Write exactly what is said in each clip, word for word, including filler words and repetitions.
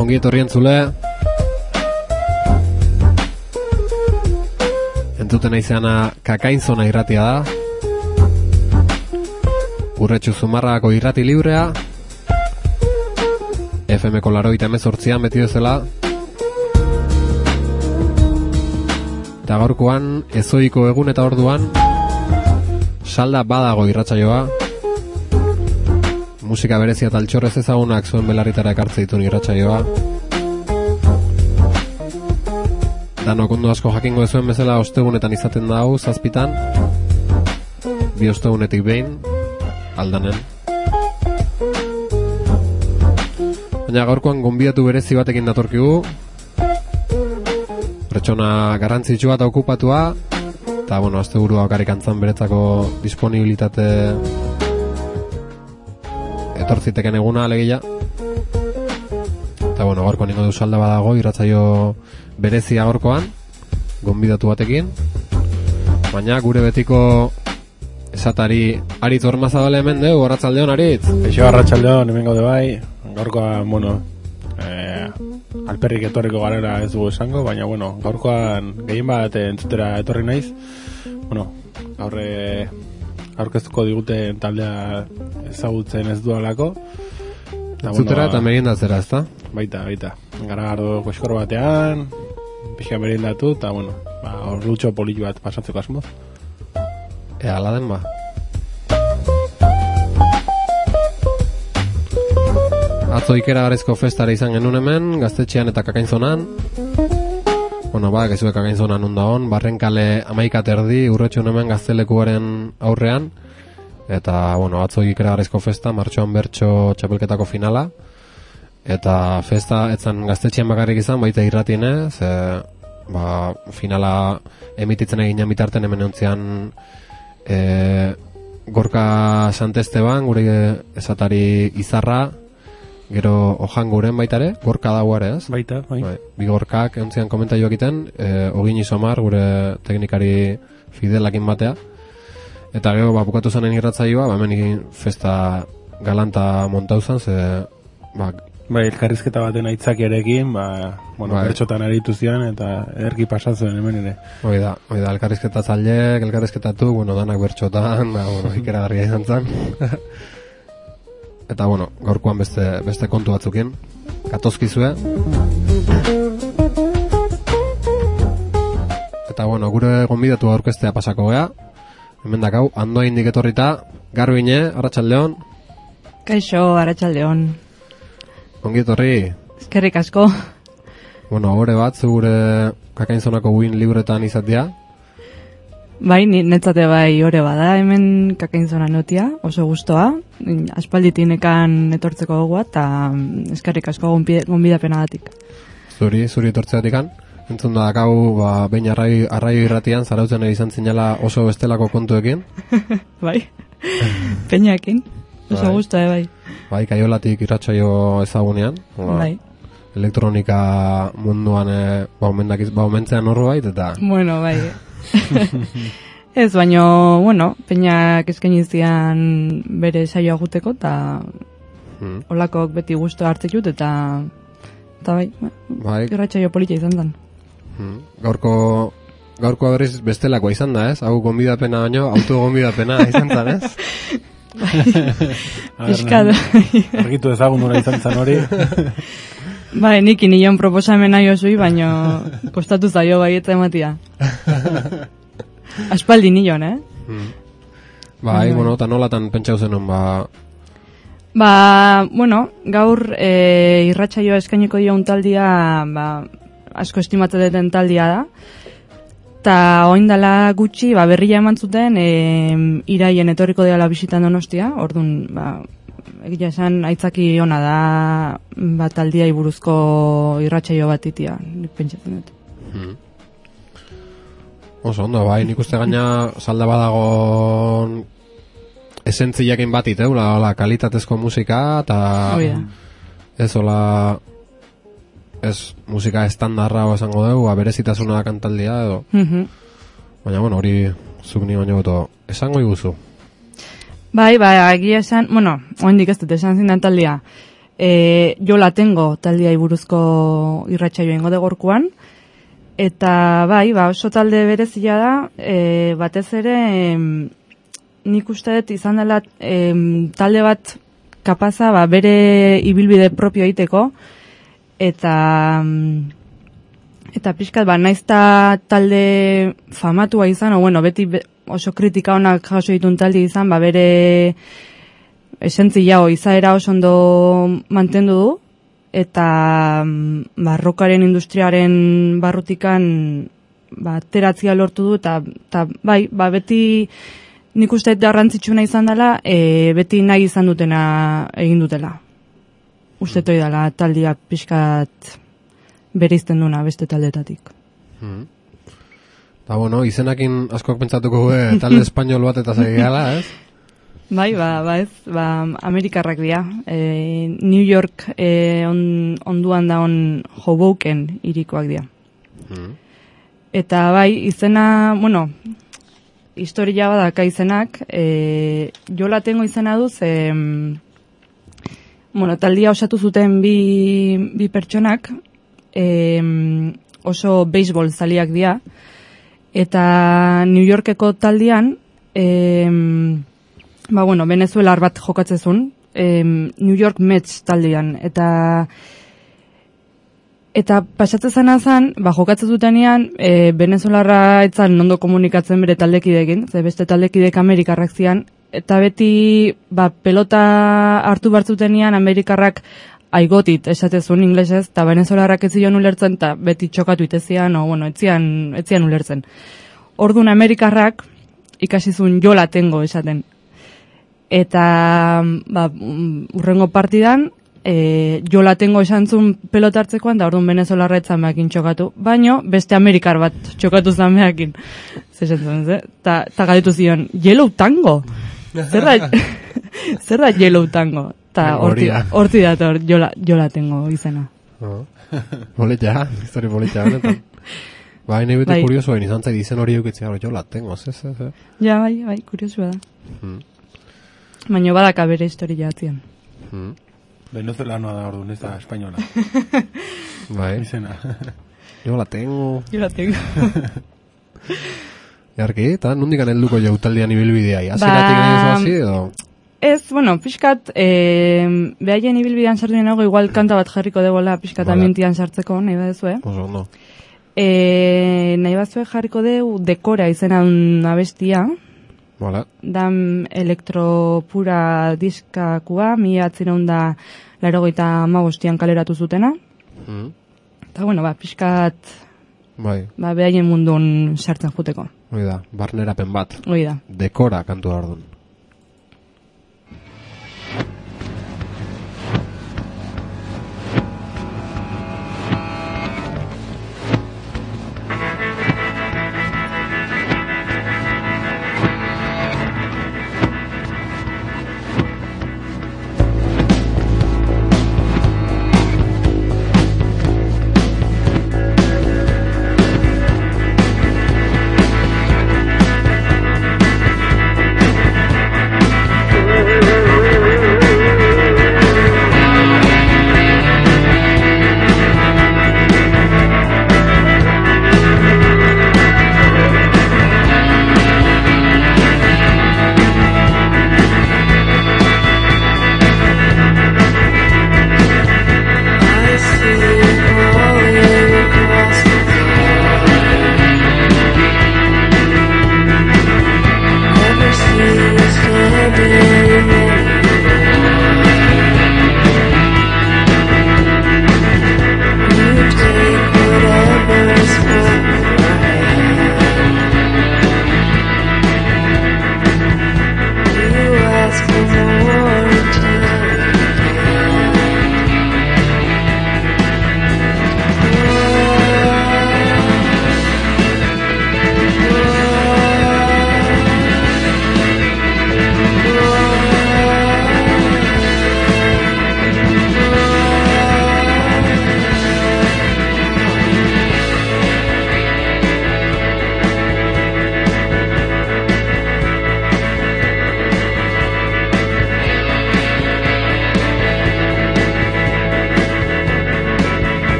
Ongi etorri entzule. Entzuten izana Kakainzona irratia da. Urretxu Zumarrako irrati librea. F M-ko larogeita hemezortzian beti bezala. Eta gaurkoan ezoiko egun eta orduan salda badago irratsaioa. Musika berezia eta altxorrez ezagunak zuen belarritara ekartze ditun irratsaioa. Danok ondo asko jakingo ezuen bezala ostegunetan izaten da hau zazpitan. Bi ostegunetik behin, aldanen. Baina gaurkoan gonbidatu berezi batekin datorkigu. Pertsona garrantzitsua eta okupatua. Eta, bueno, asteburua bakarrik antzan beretzako disponibilitate etortziteken eguna alegia. Eta, bueno, gaurkoan ingo du salda badago, irratzaio berezia gaurkoan, gonbidatu batekin. Baina gure betiko esatari Aritz Ormazabal hemen deu, arratsaldeon Aritz. Eixo, arratsaldeon, hemen gaude bai. Gaurkoan, bueno, eh, alperrik etorriko garela ez dugu esango, baina, bueno, gaurkoan gehien bat entzutera etorri naiz. Bueno, gaurre aurkeztuko diguten taldea ezagutzen ez dualako. Entzutera eta merindatzera, ezta? Baita, baita. Garagardo koskor batean, pixka merindatu, eta, bueno, ba, orrutxo politu bat pasatzeko asmoz. Ea, ala den ba. Atzo Ikera Garezko festara izan genuen hemen, Gaztetxean eta Kakainzonan. Bueno, ba, gezue Kakainzonan onda hon, Barrenkale amaika terdi, urretxun hemen gaztelekuaren aurrean. Eta, bueno, atzo Ikera Garezko festa, martxoan bertso txapelketako finala. Eta festa etzan Gaztetxean bakarrik izan, baita irratine, ze, ba, finala emititzen egin bitarten hemen eontzian e, Gorka Santesteban, gure esatari Izarra, gero Ojanguren baitare, Gorka dauare, ez? Baita, bai. Bai, bi Gorkak eontzian komentaio egiten, e, Ogin Isomar, gure teknikari fidelakin batea. Eta gero, ba, bukatu zanen irratzaioa, ba, hemen festa galanta montau zan, ze, ba, bai, elkarrizketa baten aitzakiarekin, ba, bueno, bai, bertxotan aritu zian, eta erki pasatzen hemen ere. Hoi da, hoi da, elkarrizketa zaldek, elkarrizketatu, bueno, danak bertxotan, da, bueno, ikeragarria izan zan. Eta, bueno, gaurkoan beste, beste kontu batzukin, katozkizue. Eta, bueno, gure gonbidatu aurkeztea pasako gea. Hemen dakau, Andoa indik etorrita, Garbine, arratsaldeon. Kaixo, arratsaldeon. Ongi etorri. Eskerrik asko. Bueno, gore bat, zu gure Kakainzonako win libretan izatea. Bai, netzate bai ore bada, hemen Kakainzona notia, oso gustoa. Aspalditinekan etortzeko gogoa, eta eskerrik asko gonbidapena datik. Zuri, zuri etortzeatikan. Entzun da dakau, ba, behin arrai, arraio irratian, zarautzen izan zinela oso bestelako kontuekin. Bai, peinaekin. Oso bai, gustoa, bai. Bai, Kaiolatik irratsaio ezagunean. Ba, bai. Elektronika munduan e, baumentzean horro bait, eta... Bueno, bai. Ez, baino, bueno, peinak eskaini zian bere saioa guteko, eta hmm. olakok beti gusto hartzen dut, eta eta bai, bai. Irratsaio polita izan zen. Hmm. Gaurko gaurko berriz bestelakoa izan da, ez? Hau gonbidapena baino, autogonbidapena izan zen, ez? Piskado. Argitu ezagun dura izan zen hori. Bai, nik inion proposamena jozui, baino kostatu zaio bai eta ematia. Aspaldi nion, eh? Hmm. Bai, bai, bueno, eta nolatan pentsau zenon, ba... Ba, bueno, gaur e, irratsaioa eskainiko dio un taldia, ba, asko estimatzen duten taldia da. Ta oindala gutxi, ba, berria eman zuten, e, iraien etorriko dela bisitan Donostia, orduan, ba, egia esan aitzaki ona da, ba, taldiai buruzko irratsaio bat itia, nik pentsatzen dut. Hmm. Oso, ondo, bai, nik uste gaina salda badagon esentziakin bat iteu, la, la kalitatezko musika, eta ez ola, ez musika estandarra esango dugu, berezitasuna da kantaldia edo. Mm-hmm. Baina, bueno, hori zuk ni baino beto esango iguzu. Bai, bai, egia esan, bueno, oendik ez dut esan zindan taldia. e, Jola Tengo taldea buruzko irratsaioa ingo de gorkuan, eta bai, ba, oso talde berezia da, e, batez ere, em, nik uste dut izan dela em, talde bat kapaza ba, bere ibilbide propio egiteko, eta eta pixkat, ba, naizta talde famatua izan, o bueno, beti be, oso kritika onak jaso ditun talde izan, ba, bere esentzia o izaera oso ondo mantendu du, eta ba, rockaren industriaren barrutikan ba, ateratzea lortu du, eta, eta bai, ba, beti nik uste garrantzitsuna izan dela, e, beti nahi izan dutena egin dutela. Uste toi dela taldia pixkat bereizten duna beste taldetatik. Hmm. Da, bueno, izenakin askok pentsatuko gue talde espainol bat eta zaigala, ez? Bai, ba, ba ez, ba, Amerikarrak dira. E, New York e, on, onduan da on Hoboken irikoak dira. Hmm. Eta bai, izena, bueno, historia badaka izenak, e, Jola Tengo izena duz, e, bueno, taldia osatu zuten bi, bi pertsonak, e, oso baseball zaliak dira, eta New Yorkeko taldean, e, ba, bueno, Venezuelar bat jokatzezun, e, New York Mets taldean, eta Eta pasatzen zena zen, ba, jokatzen zutenean, e, Venezuelarra etzan ondo komunikatzen bere taldekidekin, ze beste taldekidek Amerikarrak zian, eta beti ba, pelota hartu bartzutenean Amerikarrak aigotit esatezun inglesez, eta Venezuelarrak ez zion ulertzen, eta beti txokatu itezian, o, bueno, etzian, etzian ulertzen. Orduan Amerikarrak ikasizun Jola Tengo esaten. Eta ba, urrengo partidan, E, Jola Tengo esan zuen pelota hartzekoan, da orduan Venezuelarra etzan behakin txokatu. Baino, beste Amerikar bat txokatu zan behakin. Zesan zuen, ze? Ta, ta galetu zion, Yellow Tango? Zer da, zer da Yellow Tango? Ta horti, horti dator Jola, Jola Tengo izena. Oh. Boletxa, histori boletxa honetan. Bai, nahi beti bai. Kurioso hain izan zait izen hori eukitzea, Jola Tengo, ze, ze, ze. Ja, bai, bai, kuriosua da. Hmm. Baina badaka bere historia atzian. Hmm. Venezuelanoa da orduan, ez da espainola. Bai. Izena. Yo la tengo. Yo la tengo. Jarki, eta nondikan helduko jau taldean ibilbidea? Aziratik nahi oso hasi edo? Ez, bueno, pixkat, eh, behaien ibilbidean sartu nago, igual kanta bat jarriko degola pixkat vale. Ambientian sartzeko, nahi badezue. Oso, no. Eh, nahi badezue jarriko deu Dekora izena un abestia. Vale. Dan elektropura diskakua, mi atzireun da larogeita hamabostian kaleratu zutena. Mm. Eta, bueno, ba, pixkat, bai. Ba, behaien mundun sartzen juteko. Hoi da, barnerapen bat. Hoi da. Dekora kantu ordun.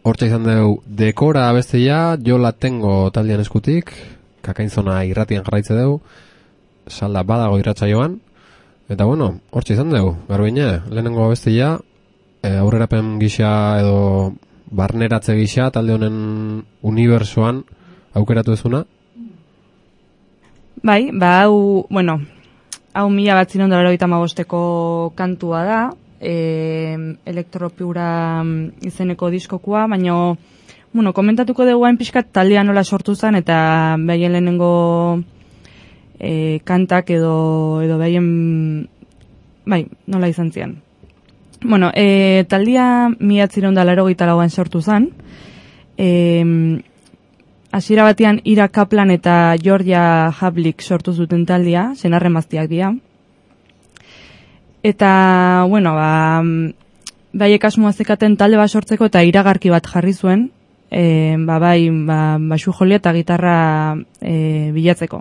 hortza izan dugu dekora abestia, jo la tengo taldean eskutik, kakainzona irratian jarraitze dugu, salda badago irratsaioan, eta bueno, hortza izan dugu, Garbiñe, lehenengo abestia, e, aurrerapen gisa edo barneratze gisa talde honen unibersoan aukeratu ezuna. Bai, ba, hau, bueno, hau mila bat zinon dara hori tamagosteko kantua da, e, elektropiura izeneko diskokua, baina, bueno, komentatuko dugu hain pixkat taldea nola sortu zen, eta behien lehenengo e, kantak edo, edo behien, bai, nola izan zian. Bueno, e, taldea mila zinon dara hori lauan sortu zen, e, hasiera batean Ira Kaplan eta Georgia Havlik sortu zuten taldea, senarremaztiak dira. Eta, bueno, ba, baiek asmoa zekaten talde bat sortzeko eta iragarki bat jarri zuen, e, ba, bai, ba, basu jolia eta gitarra e, bilatzeko.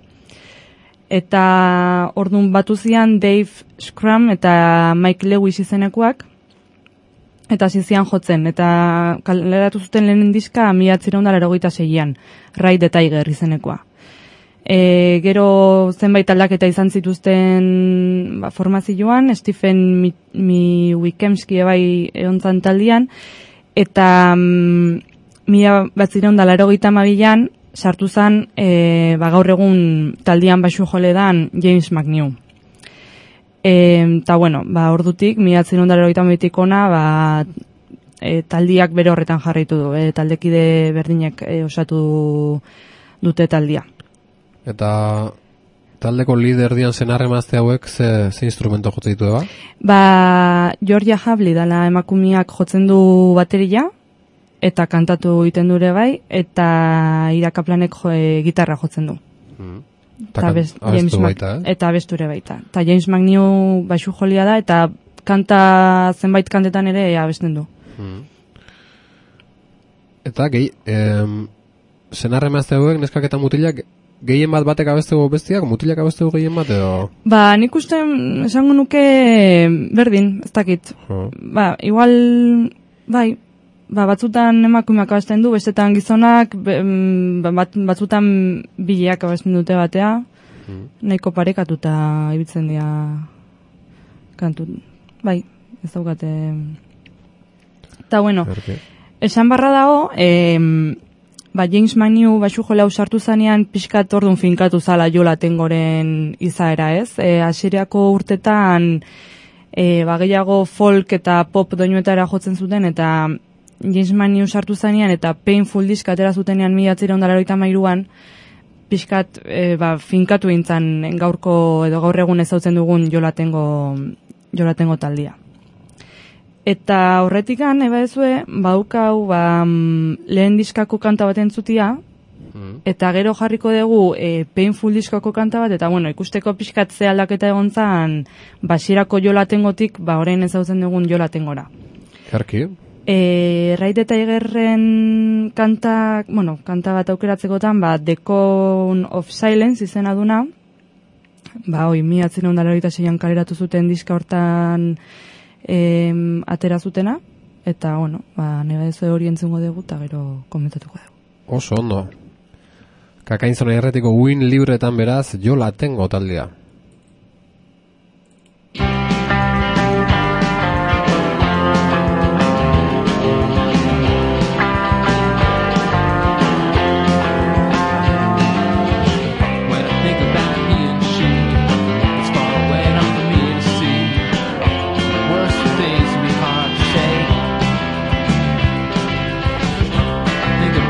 Eta ordun batu zian Dave Scrum eta Mike Lewis izenekoak, eta zizian jotzen, eta kaleratu zuten lehenen diska mila bederatziehun eta laurogeita seian, Ride the Tiger izenekoa. E, gero zenbait aldaketa izan zituzten ba, formazioan, Stephen Mi, Mi Wikemski ebai egontzan taldean, eta mm, mila bederatziehun eta laurogeita hamabian sartu zen e, ba, gaur egun taldean basu joledan James McNew. Eta, bueno, ba, ordutik, mila bederatziehun eta laurogeita hamabitik ona, ba, e, taldiak bere horretan jarraitu du, e, taldekide berdinek e, osatu dute taldia. Eta taldeko lider dian senarremazte hauek ze, ze instrumento jotzen ditu eba? Ba, Georgia Havli dala emakumiak jotzen du bateria, eta kantatu egiten dure bai, eta Ira Kaplanek jo, e, gitarra jotzen du. Mm. Eta best, abestu baita, eh? Eta abesture baita. Eta James McNew baixu jolia da, eta kanta zenbait kantetan ere abesten du. Mm. Eta gehi, em, senarremazte hauek, neskak eta mutilak, gehien bat batek abestego bestiak, mutilak abestego gehien bat edo? Ba, nik uste esango nuke berdin, ez dakit. Oh. Ba, igual, bai, ba, batzutan emakumeak abesten du, bestetan gizonak, bat, batzutan bileak abesten dute batea, hmm. nahiko parekatuta ibiltzen dira kantu. Bai, ez daukate. Eta bueno, okay. Esan barra dago, eh, ba, James McNew basu jola usartu zanean pixkat ordun finkatu zala Jola Tengoren izaera, ez? E, Asiriako urtetan e, ba, gehiago folk eta pop doinuetara jotzen zuten, eta James McNew sartu zanean eta Painful diska atera zutenean mila bederatziehun eta laurogeita hamairuan pixkat e, ba, finkatu intzan gaurko edo gaur egun ezautzen dugun Jola Tengo, Jola Tengo taldia. Eta horretikan, eba ezue, baukau ba, lehen diskako kanta bat entzutia, mm. eta gero jarriko dugu e, Painful diskako kanta bat, eta bueno, ikusteko pixkat ze aldaketa egon zan, basierako Jola Tengotik, ba, orain ezautzen dugun Jola Tengora. Jarki? E, Ride the Tigerren kanta, bueno, kanta bat aukeratzekotan, ba, The Cone of Silence izena duna, ba, oi, mila bederatziehun eta laurogeita seian kaleratu zuten diska hortan, E, atera zutena, eta, bueno, ba, neba ez hori entzungo dugu, eta gero komentatuko dugu. Oso ondo. Kakainzona erretiko win libretan beraz, Jola Tengo taldea.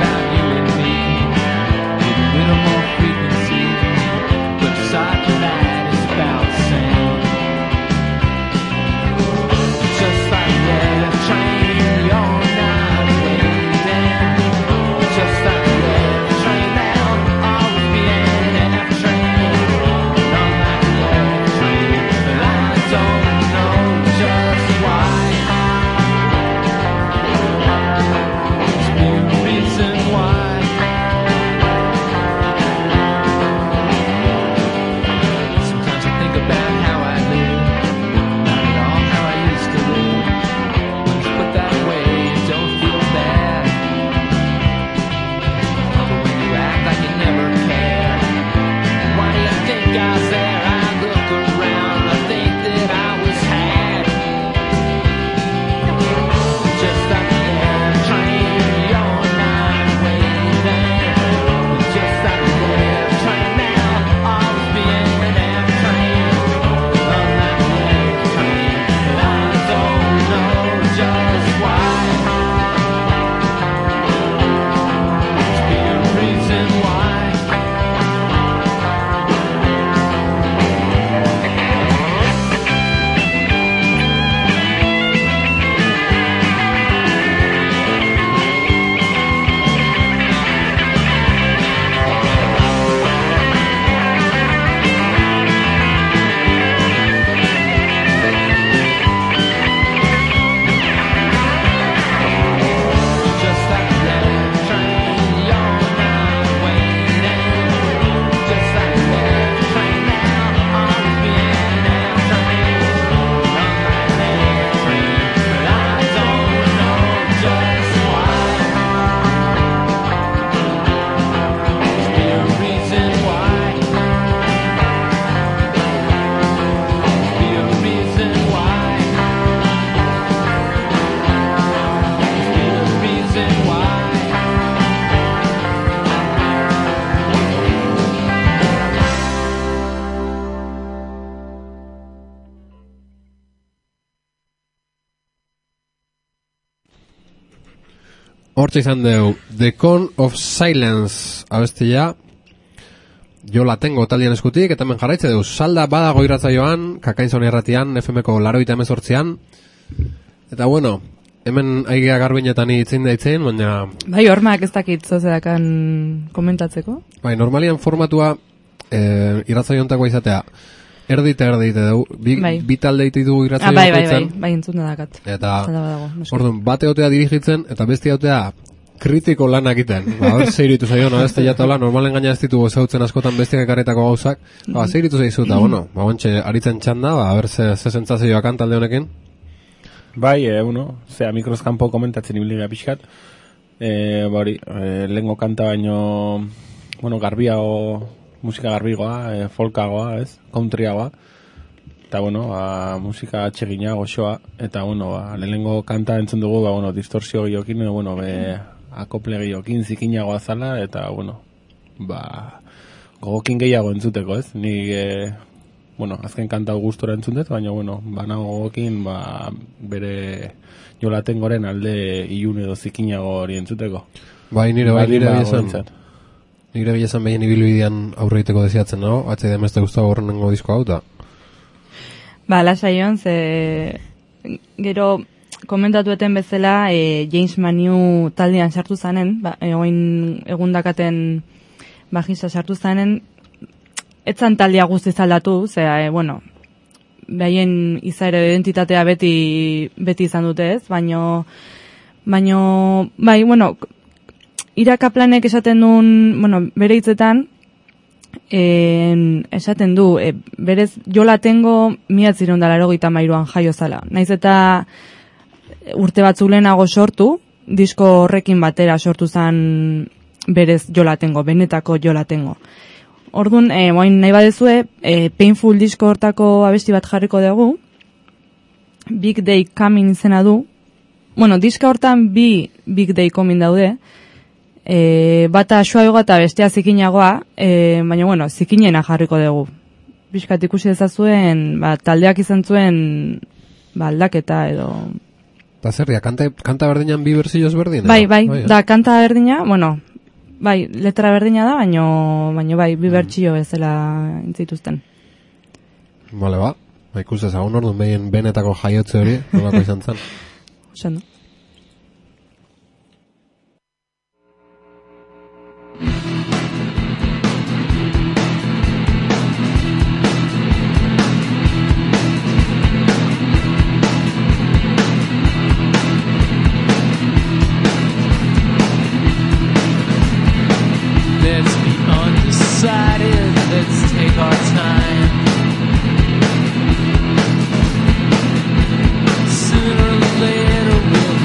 Side to side. Hortxe izan deu, The Cone of Silence abestia, jo la tengo taldean eskutik, eta hemen jarraitze deu, salda badago irratzaioan, Kakainzon erratian, F Mko laroita emezortzian, eta bueno, hemen aigea garbinetan itzin da itzin, baina... Bai, hormak ez dakit zozerakan komentatzeko. Bai, normalian formatua e, irratzaiontako izatea, erdi eta erdi ite dugu, bi, bai. bi talde ite dugu irratzaio ah, bai, bai, bai, bai, entzun da dakat. Eta, badago, orduan, bate otea dirigitzen, eta beste otea kritiko lan egiten. Ba, hor, zeiritu zaio, no, beste jatola, normalen gaina ez ditugu zautzen askotan bestiak ekarretako gauzak, ba, zeiritu zaizu, eta, bueno, ba, ontxe, aritzen txanda, ba, a ber, ze, ze sentzazioak talde honekin. Bai, e, bueno, zea mikroskampo komentatzen ibiliga pixkat, e, ba, hori, e, lehengo kanta baino, bueno, garbiago, musika garbigoa, e, folkagoa, ez, countryagoa, eta, bueno, ba, musika atsegina, goxoa, eta, bueno, ba, lehengo kanta entzun dugu, ba, bueno, distorsio gehiokin, e, bueno, be, akople gehiokin, zikinagoa zala, eta, bueno, ba, gogokin gehiago entzuteko, ez, ni, e, bueno, azken kanta gustora entzundet, baina, bueno, bana gogokin, ba, bere jolaten goren alde ilun edo zikinago hori entzuteko. Bai, nire, bai, nire ba, biezan. Nire biezan behin ibiluidean aurreiteko deziatzen, no? H D M ez te guztua horrenengo disko hau, da? Ba, lasaion, ze... Gero, komentatueten bezala, e, James Manu taldean sartu zanen, ba, egoin egundakaten bajista sartu zanen, etzan taldea guztiz aldatu, zera, e, bueno, behaien izaero identitatea beti, beti izan dute ez, baino, baino, bai, bueno, irakaplanek esaten duen, bueno, bere hitzetan, e, esaten du, e, berez, jola tengo miatziron da larogeita mairuan jaio zala. Naiz eta urte batzuk lehenago sortu, disko horrekin batera sortu zen berez jola tengo, benetako jola tengo. Orduan, eh, moin nahi badezue, eh, Painful disko hortako abesti bat jarriko dugu, Big Day Coming izena du. Bueno, diska hortan bi Big Day Coming daude, eh, bata suagoa eta bestea zikinagoa, eh, baina bueno, zikinena jarriko dugu. Bizkat ikusi dezazuen, ba, taldeak izan zuen, ba, aldaketa edo... Eta zer, ya, kanta, kanta berdinan bi berzioz berdin? Bai, bai, bai, da kanta berdina, bueno... Bai, letra berdina da, baino, baino bai, bi bertsio ez dela intzituzten. Bale, ba. Ba, ikustez, agun orduan behien benetako jaiotze hori, nolako izan zen. Osan du. Let's take our time. Sooner or later we'll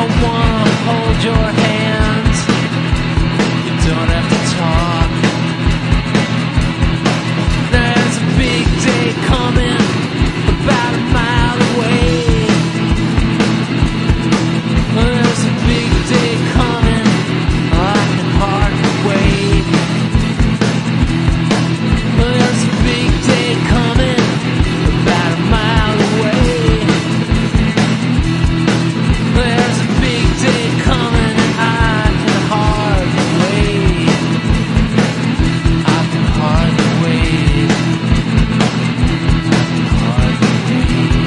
wanna hold your hand. You don't have to talk. There's a big day coming, about a mile away. There's a big day coming, I can hardly wait. There's a big day coming, about a mile away. There's a big day coming, and I can hardly wait. I can hardly wait. I can hardly wait.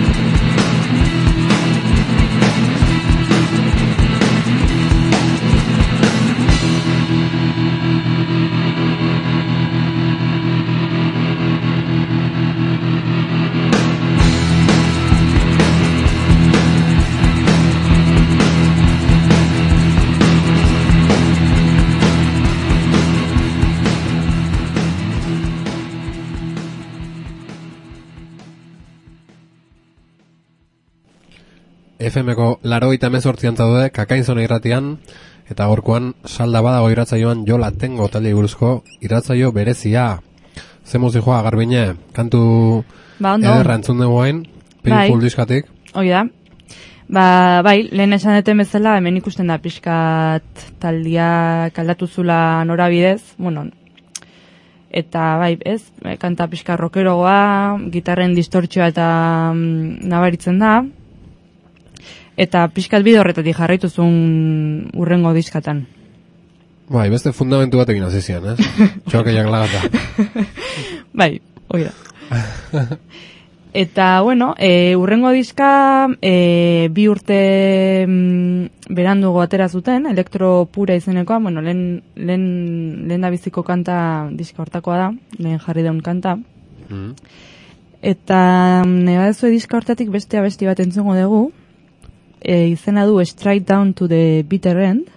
F Mko larogeita hemezortzian zaude Kakainzona irratian, eta gorkoan salda badago irratzaioan Jola Tengo talde buruzko irratzaio berezia. Ze musikoa Garbine, kantu Ba, ondo. ederra entzun dugu hain, Bai. Painful diskatik. Hoi da. Ba, bai, lehen esan duten bezala, hemen ikusten da pixkat taldiak aldatu zula norabidez, bueno, eta bai, ez, kanta pixka rockerogoa, gitarren distortzioa eta mm, nabaritzen da, eta pixkat bide horretatik jarraitu zuen urrengo diskatan. Bai, beste fundamentu bat egin hasi zian, ez? Txokeiak lagata. Bai, hoi da. Eta, bueno, e, urrengo diska e, bi urte mm, berandugo atera zuten, elektro pura izenekoa, bueno, lehen, lehen, lehen da biziko kanta diska hortakoa da, lehen jarri daun kanta. Mm. Eta neba dezue diska hortatik beste abesti bat entzungo dugu, e, izena du Straight Down to the Bitter End.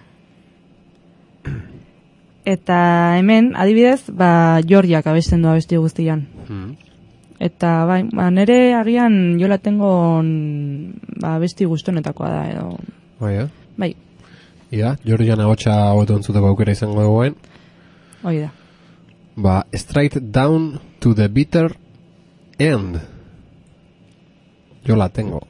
Eta hemen, adibidez, ba, Georgiak abesten du abesti guztian. Mm. Eta bai, ba, nere agian Jola Tengo ba, abesti guztonetakoa da edo. Bai, eh? Bai, Ia, Georgian ahotsa hobeto entzuteko aukera izango dugu. hoi da. Ba, Straight Down to the Bitter End. Jola Tengo.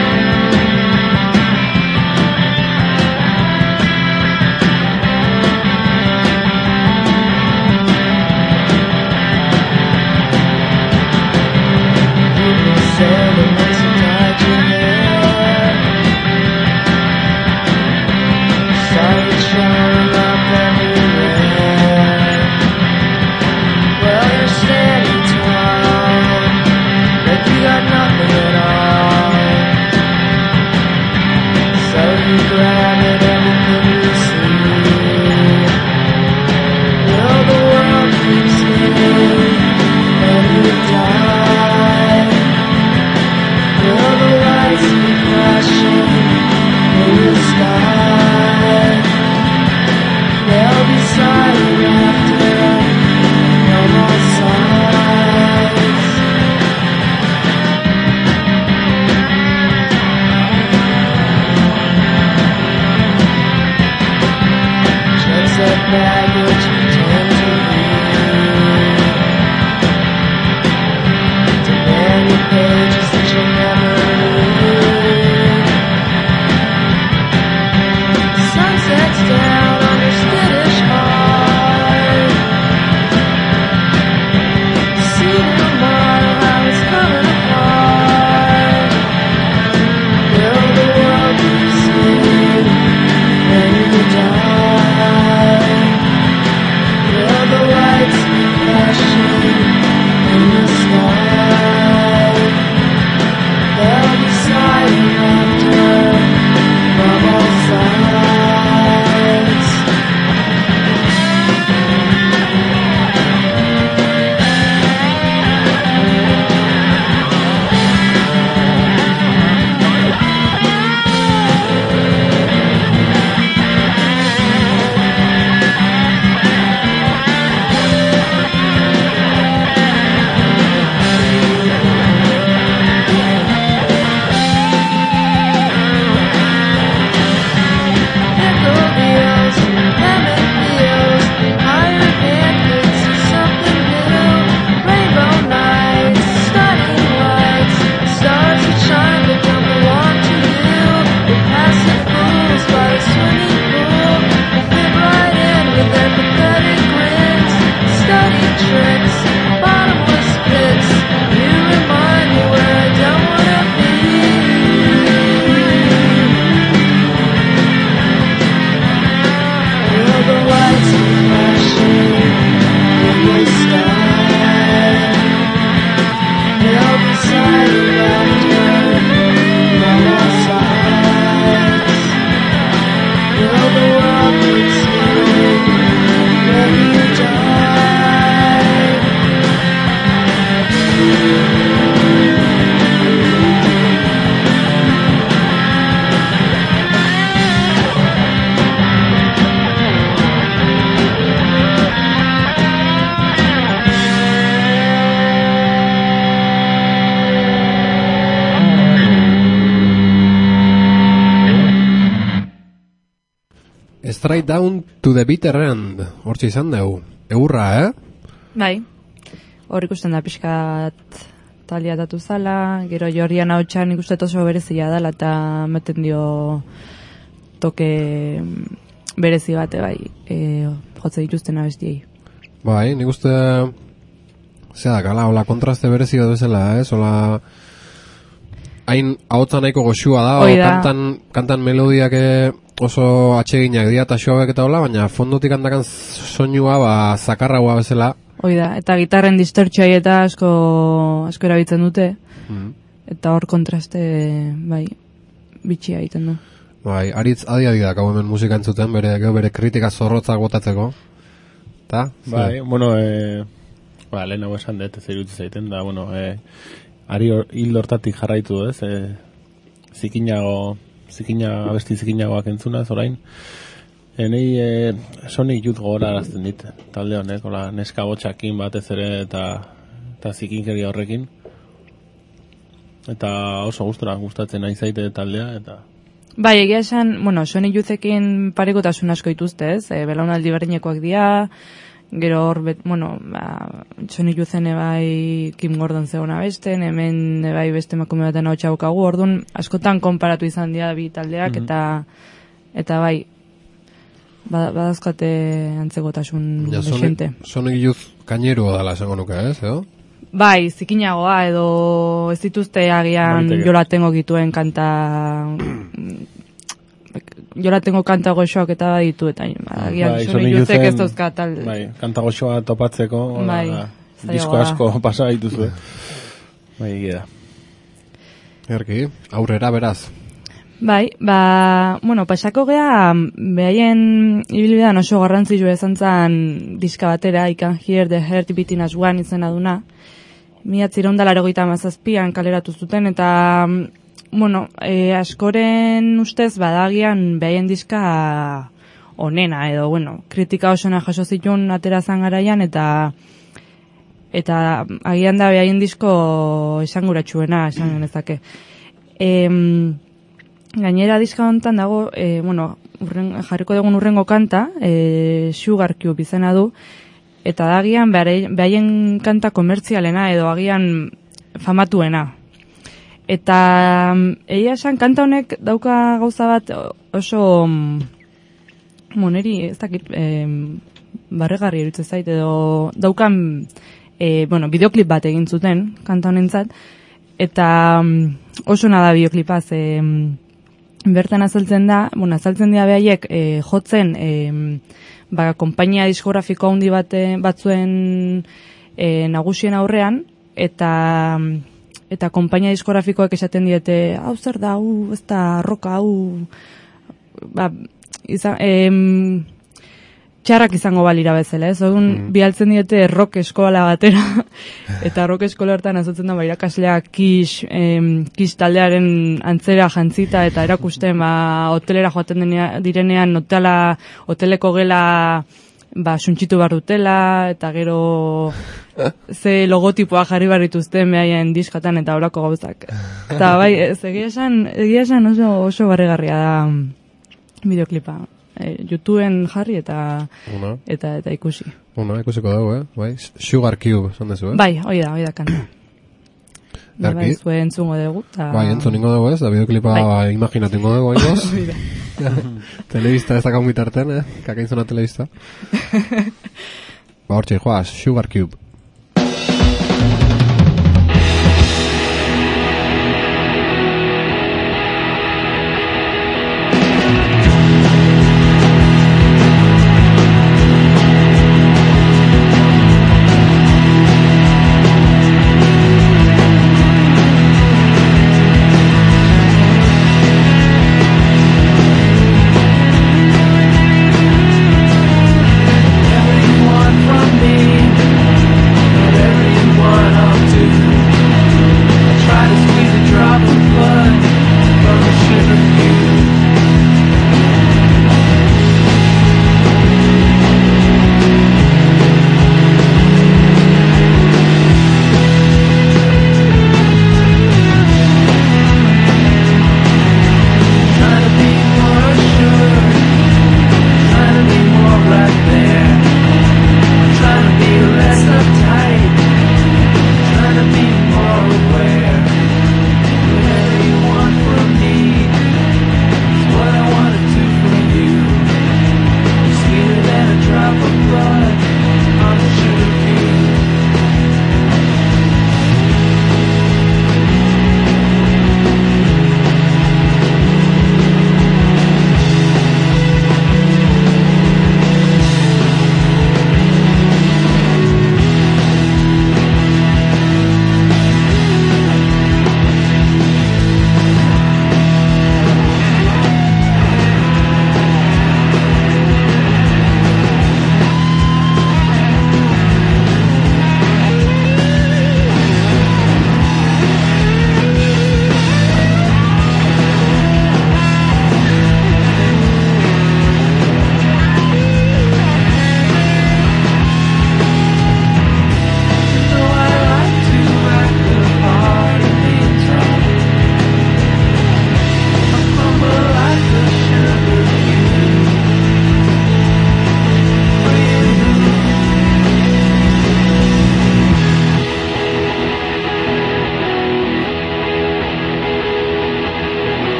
Straight Straight Down to the Bitter End. Hortxe izan dugu. Eurra, eh? Bai, hor ikusten da pixkat talia datu zala, gero Jorrian hau txan ikustet oso berezia dela eta meten dio toke berezi bate bai, e, jotze dituzten abestiei. Bai, nik uste, zera da, kala, hola kontraste berezi bat bezala, eh? Hola, hain ahotza nahiko goxua da, o kantan, kantan melodiak oso atseginak dira eta xoabek eta hola, baina fondotik handakan soinua, ba, zakarragoa bezala. Hoi da, eta gitarren distortxai eta asko, asko erabiltzen dute, mm. eta hor kontraste, bai, bitxia egiten du. Bai, aritz adi-adi da, hau hemen musika entzuten, bere, bere kritika zorrotzak botatzeko. Ta? Bai, bueno, e, ba, lehen hau esan dut, ez irutzi zaiten, da, bueno, e, ari hil hortatik jarraitu, ez, e, zikinago, zikina, abesti zikinagoak entzunaz, orain, enei e, Sonic Youth gogora arazten dit, talde honek, ola, neska gotxakin batez ere, eta, eta zikinkeria horrekin, eta oso gustora gustatzen nahi zaite taldea, eta... Bai, egia esan, bueno, Sonic Youthekin parekotasun asko dituzte, ez, e, belaunaldi berdinekoak dira, gero hor, bet, bueno, ba, Sonic Youthen ebai Kim Gordon zegoen abesten, hemen ebai beste emakume baten hau txaukagu, orduan askotan konparatu izan dira bi taldeak, mm-hmm. eta eta bai, badazkate antzegotasun ja, desente. Sonic, Sonic Youth kainero dala esango nuke, ez, edo? Bai, zikinagoa, edo ez dituzte agian Jolatengo gituen kanta... Jolatengo kanta goxoak eta ditu, eta agian bai, Sonic Youthek ez dauzka tal... Bai, kanta goxoa topatzeko, bai, disko asko pasa dituzu. Bai, egia. Erki, aurrera beraz. Bai, ba, bueno, pasako gea, behaien ibilbidean oso garrantzitsua izan zen diska batera, I Can Hear the Heart Beating as One izena duna. Miatziron da larogeita hamazazpian kaleratu zuten, eta, bueno, e, askoren ustez badagian behaien diska onena, edo, bueno, kritika osona jaso zituen aterazan garaian, eta eta agian da behaien disko esanguratsuena, esan genezake. Em... Gainera diska hontan dago, e, bueno, urren, jarriko dugun urrengo kanta, e, Sugar Cube izena du, eta da agian behaien kanta komertzialena edo agian famatuena. Eta egia esan kanta honek dauka gauza bat oso moneri, ez dakit, e, barregarri erutzen zait, edo daukan, e, bueno, bideoklip bat egin zuten kanta honentzat, eta oso nada bideoklipaz, e, bertan azaltzen da, bueno, azaltzen dira behaiek e, jotzen e, ba, konpainia diskografiko handi bate, batzuen e, nagusien aurrean, eta eta konpainia diskografikoak esaten diete, hau zer da, hau, ez da, roka, hau, ba, izan, e, txarrak izango balira bezala, ez? Ogun, mm. bialtzen diete rock eskola batera, eta rock eskola hortan azotzen da, ba, irakaslea Kiss, em, Kiss taldearen antzera jantzita, eta erakusten, ba, hotelera joaten denea, direnean, hotela, hoteleko gela, ba, suntxitu behar dutela, eta gero ze logotipoa jarri barrituzten behaien diskatan, eta horako gauzak. Eta, bai, ez, egia esan, egia esan oso, oso barregarria da bideoklipa. YouTubeen jarri eta Una. eta eta ikusi. Una, ikusiko dago, eh? Bai, Sugar Cube, esan dezu, eh? Bai, hoi da, hoi da kanta. Bai, bai, zue entzungo dugu. Ta... Bai, entzuningo dugu ez, da bideoklipa bai. Imaginatingo dugu, haingoz. Telebista ez dakon bitarten, eh? Kakainzona telebista. Ba, hortxe, joaz, Sugar Cube. Everyone from me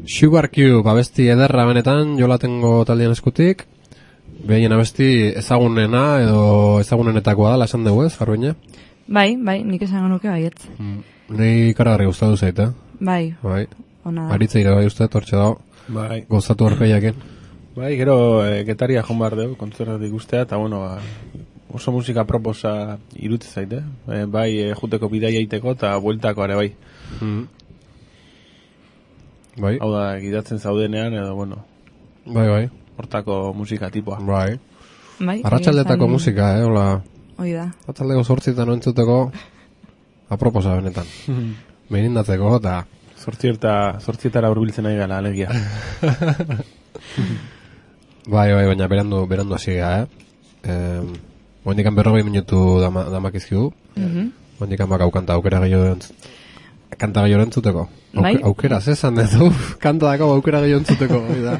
Sugar Cube, abesti ederra benetan, jola tengo taldean eskutik. Behien abesti ezagunena edo ezagunenetakoa da, esan dugu ez, Garbiñe? Bai, bai, nik esango nuke baiet. Mm. Nei karagarri gustatu zait, eh? Bai, Bai. ona da. Aritza ire bai uste, tortxe dago. Bai, Gozatu horpeiakin. bai, gero e, getaria joan behar dugu, kontzertatik ikustea, eta bueno, ba, oso musika proposa irutze zaite, e, bai, e, juteko bidaia iteko eta bueltako ere bai. Mm. Bai, Hau da, gidatzen zaudenean, edo, bueno, bai, bai. hortako musika tipoa. Bai. Bai, Arratxaldetako egia esan- musika, eh, hola. Hoi da. Arratxaldeko sortzitan entzuteko aproposa benetan. Meirindatzeko, eta... Zortzierta, zortzietara hurbiltzen nahi gala, alegia. Bai, bai, baina berandu, berandu hasi gara, eh? Eh, Oendikan berrogei minutu dama, damakizkigu. Mhm. Oendikan bakau kanta aukera gehiago entz... Kanta gehiago entzuteko. Bai. Auke, aukera, zesan dut, uf, kanta dako aukera gehiago entzuteko. hori da.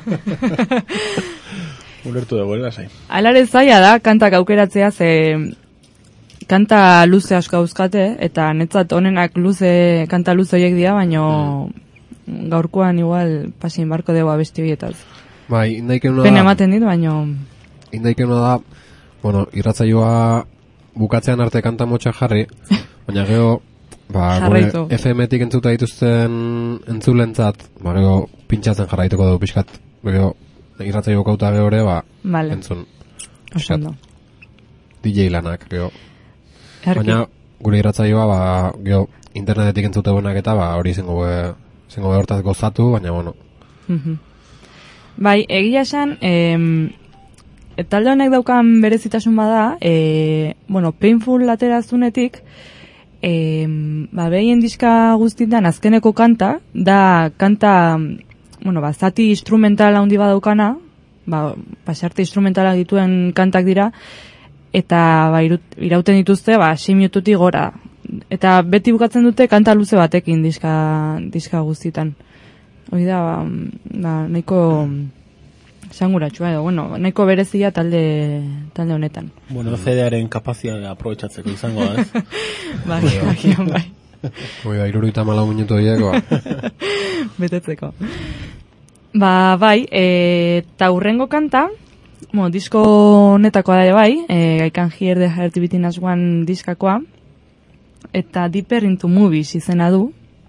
Ulertu dugu, lasai. Alare zaila da, kantak aukeratzea, ze kanta luze asko dauzkate, eta netzat honenak luze, kanta luze horiek dira, baino gaurkoan igual pasin barko dugu abesti horietaz. Bai, indaikena Pena da... ematen dit, baino... Indaikena da, bueno, irratzaioa bukatzean arte kanta motxa jarri, baina gero, ba, Jarraitu. gure F M-tik entzuta dituzten entzulentzat, ba, gero pintxatzen jarraituko dugu pixkat. Gero, irratzaio kauta gero ere, ba, Vale, entzun oso ondo. D J lanak, gero. Erki. Baina, gure irratzaioa, ba, gero, internetetik entzutegunak eta, ba, hori zengo be, zengo be hortaz gozatu, baina, bueno, Mhm. Bai, egia esan, em, e, talde honek daukan berezitasun bada, e, bueno, Painful aterazunetik, em, ba, behien diska guztietan azkeneko kanta, da kanta, bueno, ba, zati instrumental handi badaukana, ba, pasarte instrumentala dituen kantak dira, eta ba, irut, irauten dituzte, ba, sei minututik gora. Eta beti bukatzen dute kanta luze batekin diska, diska guztietan. Hoi da, ba, ba, nahiko esanguratsua edo, bueno, nahiko berezia talde, talde honetan. Bueno, C D-aren kapazia aprobetsatzeko izango da, ez? Bai, agian bai, hori da, iruruita malau minutu horiek, ba, betetzeko. Ba, bai, e, eta hurrengo kanta, bueno, disko honetakoa da ere bai, e, I Can Hear the Heart Beating as One diskakoa, eta Deeper into Movies izena du.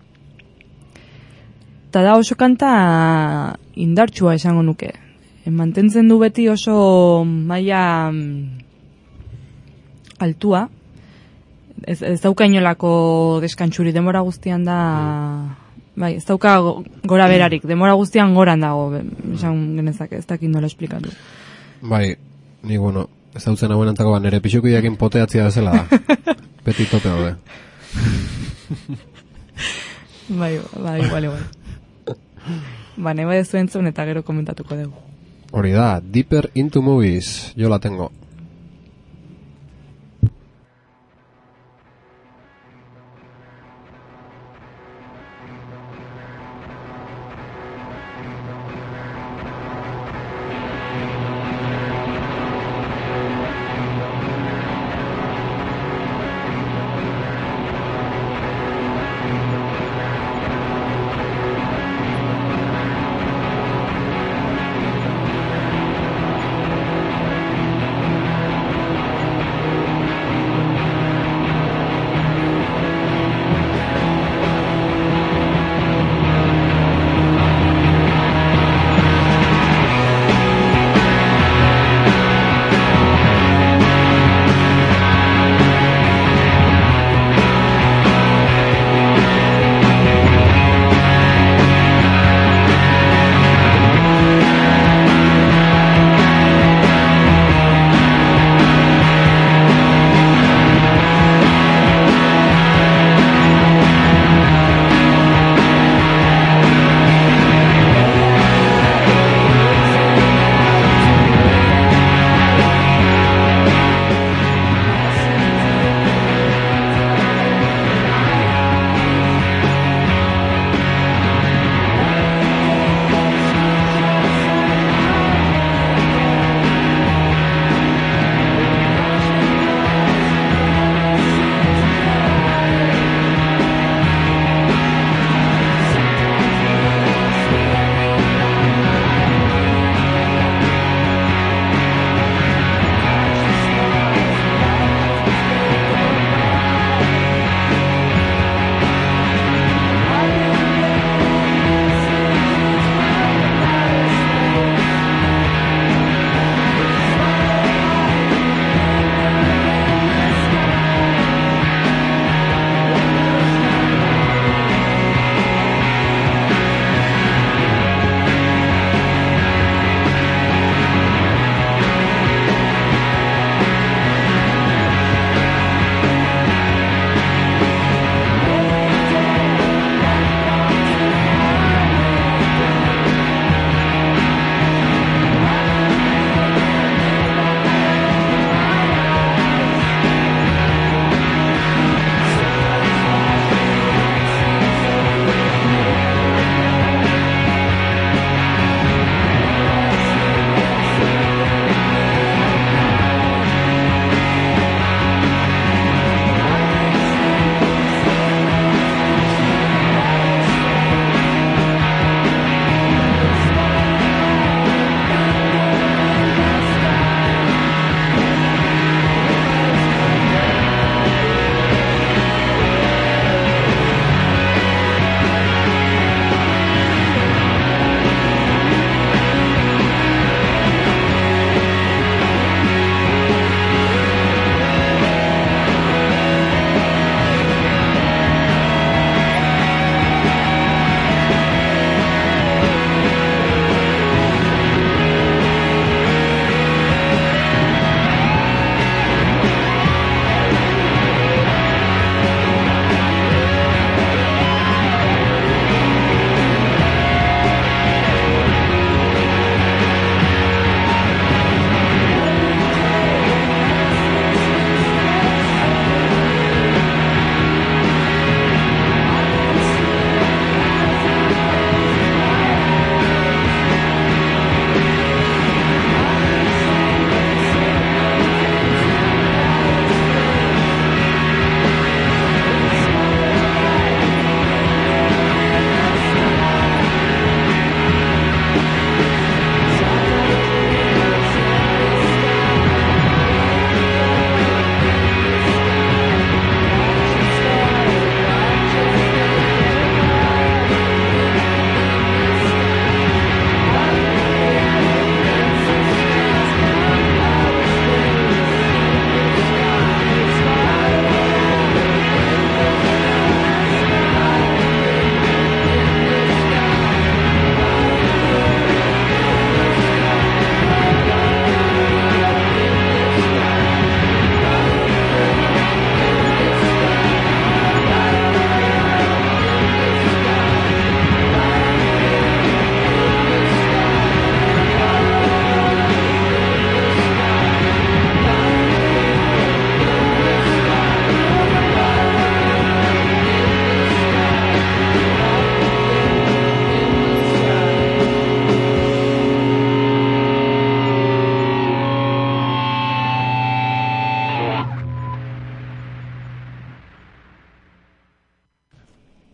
Eta da oso kanta indartsua esango nuke. E, mantentzen du beti oso maila mm, altua. Ez, ez dauka inolako deskantsuri, denbora guztian da... Bai, ez dauka go- gora berarik, denbora guztian goran dago, be- esan genezake, ez dakit nola esplikatu. bai, ni, bueno, ez hau zen hauen antzako, ba, nire pixukideakin poteatzia bezala da. Beti tope daude. Bai, bai, igual, igual. Ba, nahi bai ez entzun eta gero komentatuko dugu. Hori da, Deeper into Movies, yo la tengo. I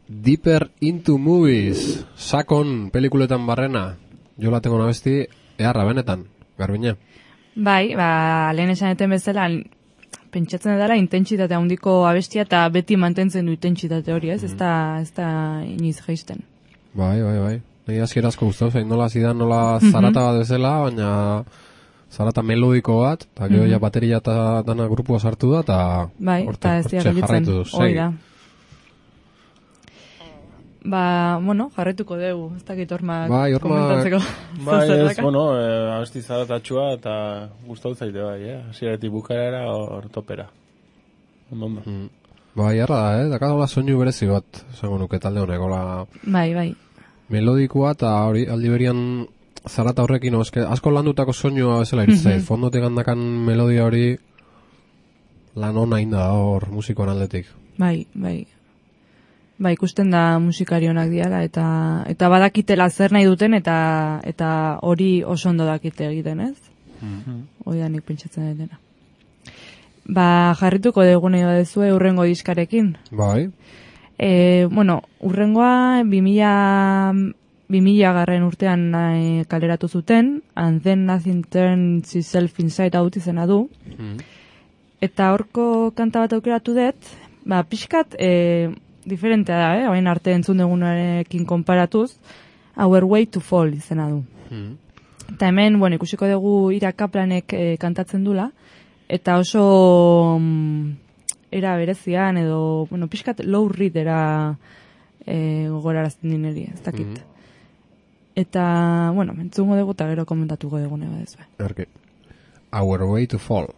Deeper into Movies, sakon pelikuletan barrena, jo la tengo nabesti, eharra benetan, Garbine. Bai, ba, lehen esan eten bezala, pentsatzen dara intentsitate handiko abestia eta beti mantentzen du intentsitate hori, ez? Ez da, ez da iniz jaisten. Bai, bai, bai. Nire azkera asko guztau zain, nola zidan, nola zarata bat bezala, baina zarata melodiko bat, eta gero ja bateria eta dana grupua sartu da, eta bai, eta ez dira gelditzen, hori da. Ba, bueno, jarretuko dugu, ez dakit hormak bai, komentatzeko. Bai, ez, bueno, eh, abesti zaratatxua eta gustau zaite bai, eh? Hasieratik bukaera hor topera. Ondo, ondo. Mm. Bai, erra da, eh? Dakadola soinu berezi bat, esango nuke talde honek, hola Bai, bai. melodikoa, eta hori, aldi berian zarata horrekin, no, eske, asko landutako soinua bezala iritzai, fondotik handakan melodia hori lan hona inda hor musikoan aldetik. Bai, bai. Ba, ikusten da musikari onak diala, eta eta badakitela zer nahi duten, eta eta hori oso ondo dakite egiten, ez? Mm-hmm. Hori da nik pentsatzen dena. Ba, jarrituko degune badezue urrengo diskarekin. Bai. E, bueno, urrengoa bimila garren urtean e, kaleratu zuten, And Then Nothing Turns Itself Inside Out izena du. Mm. Eta horko kanta bat aukeratu dut, ba, pixkat, e, diferentea da, eh? Hain arte entzun dugunarekin konparatuz, Our Way to Fall izena du. Mm. Eta hemen, bueno, ikusiko dugu Ira Kaplanek e, kantatzen dula, eta oso mm, era berezian, edo, bueno, pixkat low readera e, gogorarazten dineri, ez dakit. Mm. Eta, bueno, entzungo dugu eta gero komentatuko dugu neba dezue. Erke. Our Way to Fall.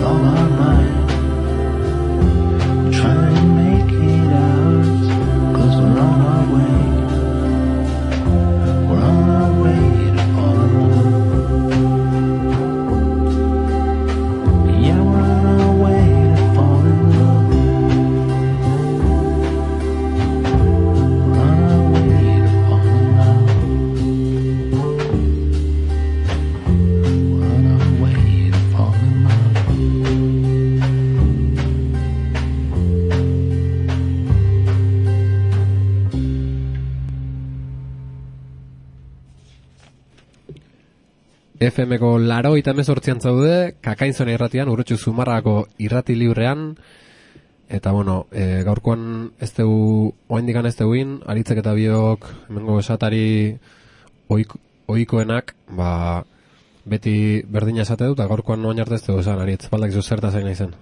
all our might. Try and make it ours, 'cause we're on our way. We're on our way to fall in love. Yeah, we're on our way to fall in love. We're on our way to fall in love. We're on our way to fall in love. F M-ko laro eta hemezortzian zaude, Kakainzona irratian, Urretxu Zumarrako irrati librean, eta bueno, e, gaurkoan ez dugu, oaindikan ez duguin, Aritzek eta biok, hemengo esatari oik, oikoenak, ba, beti berdina esate dut, eta gaurkoan oain arte ez dugu esan, Aritz, baldak zu zerta zain naizen.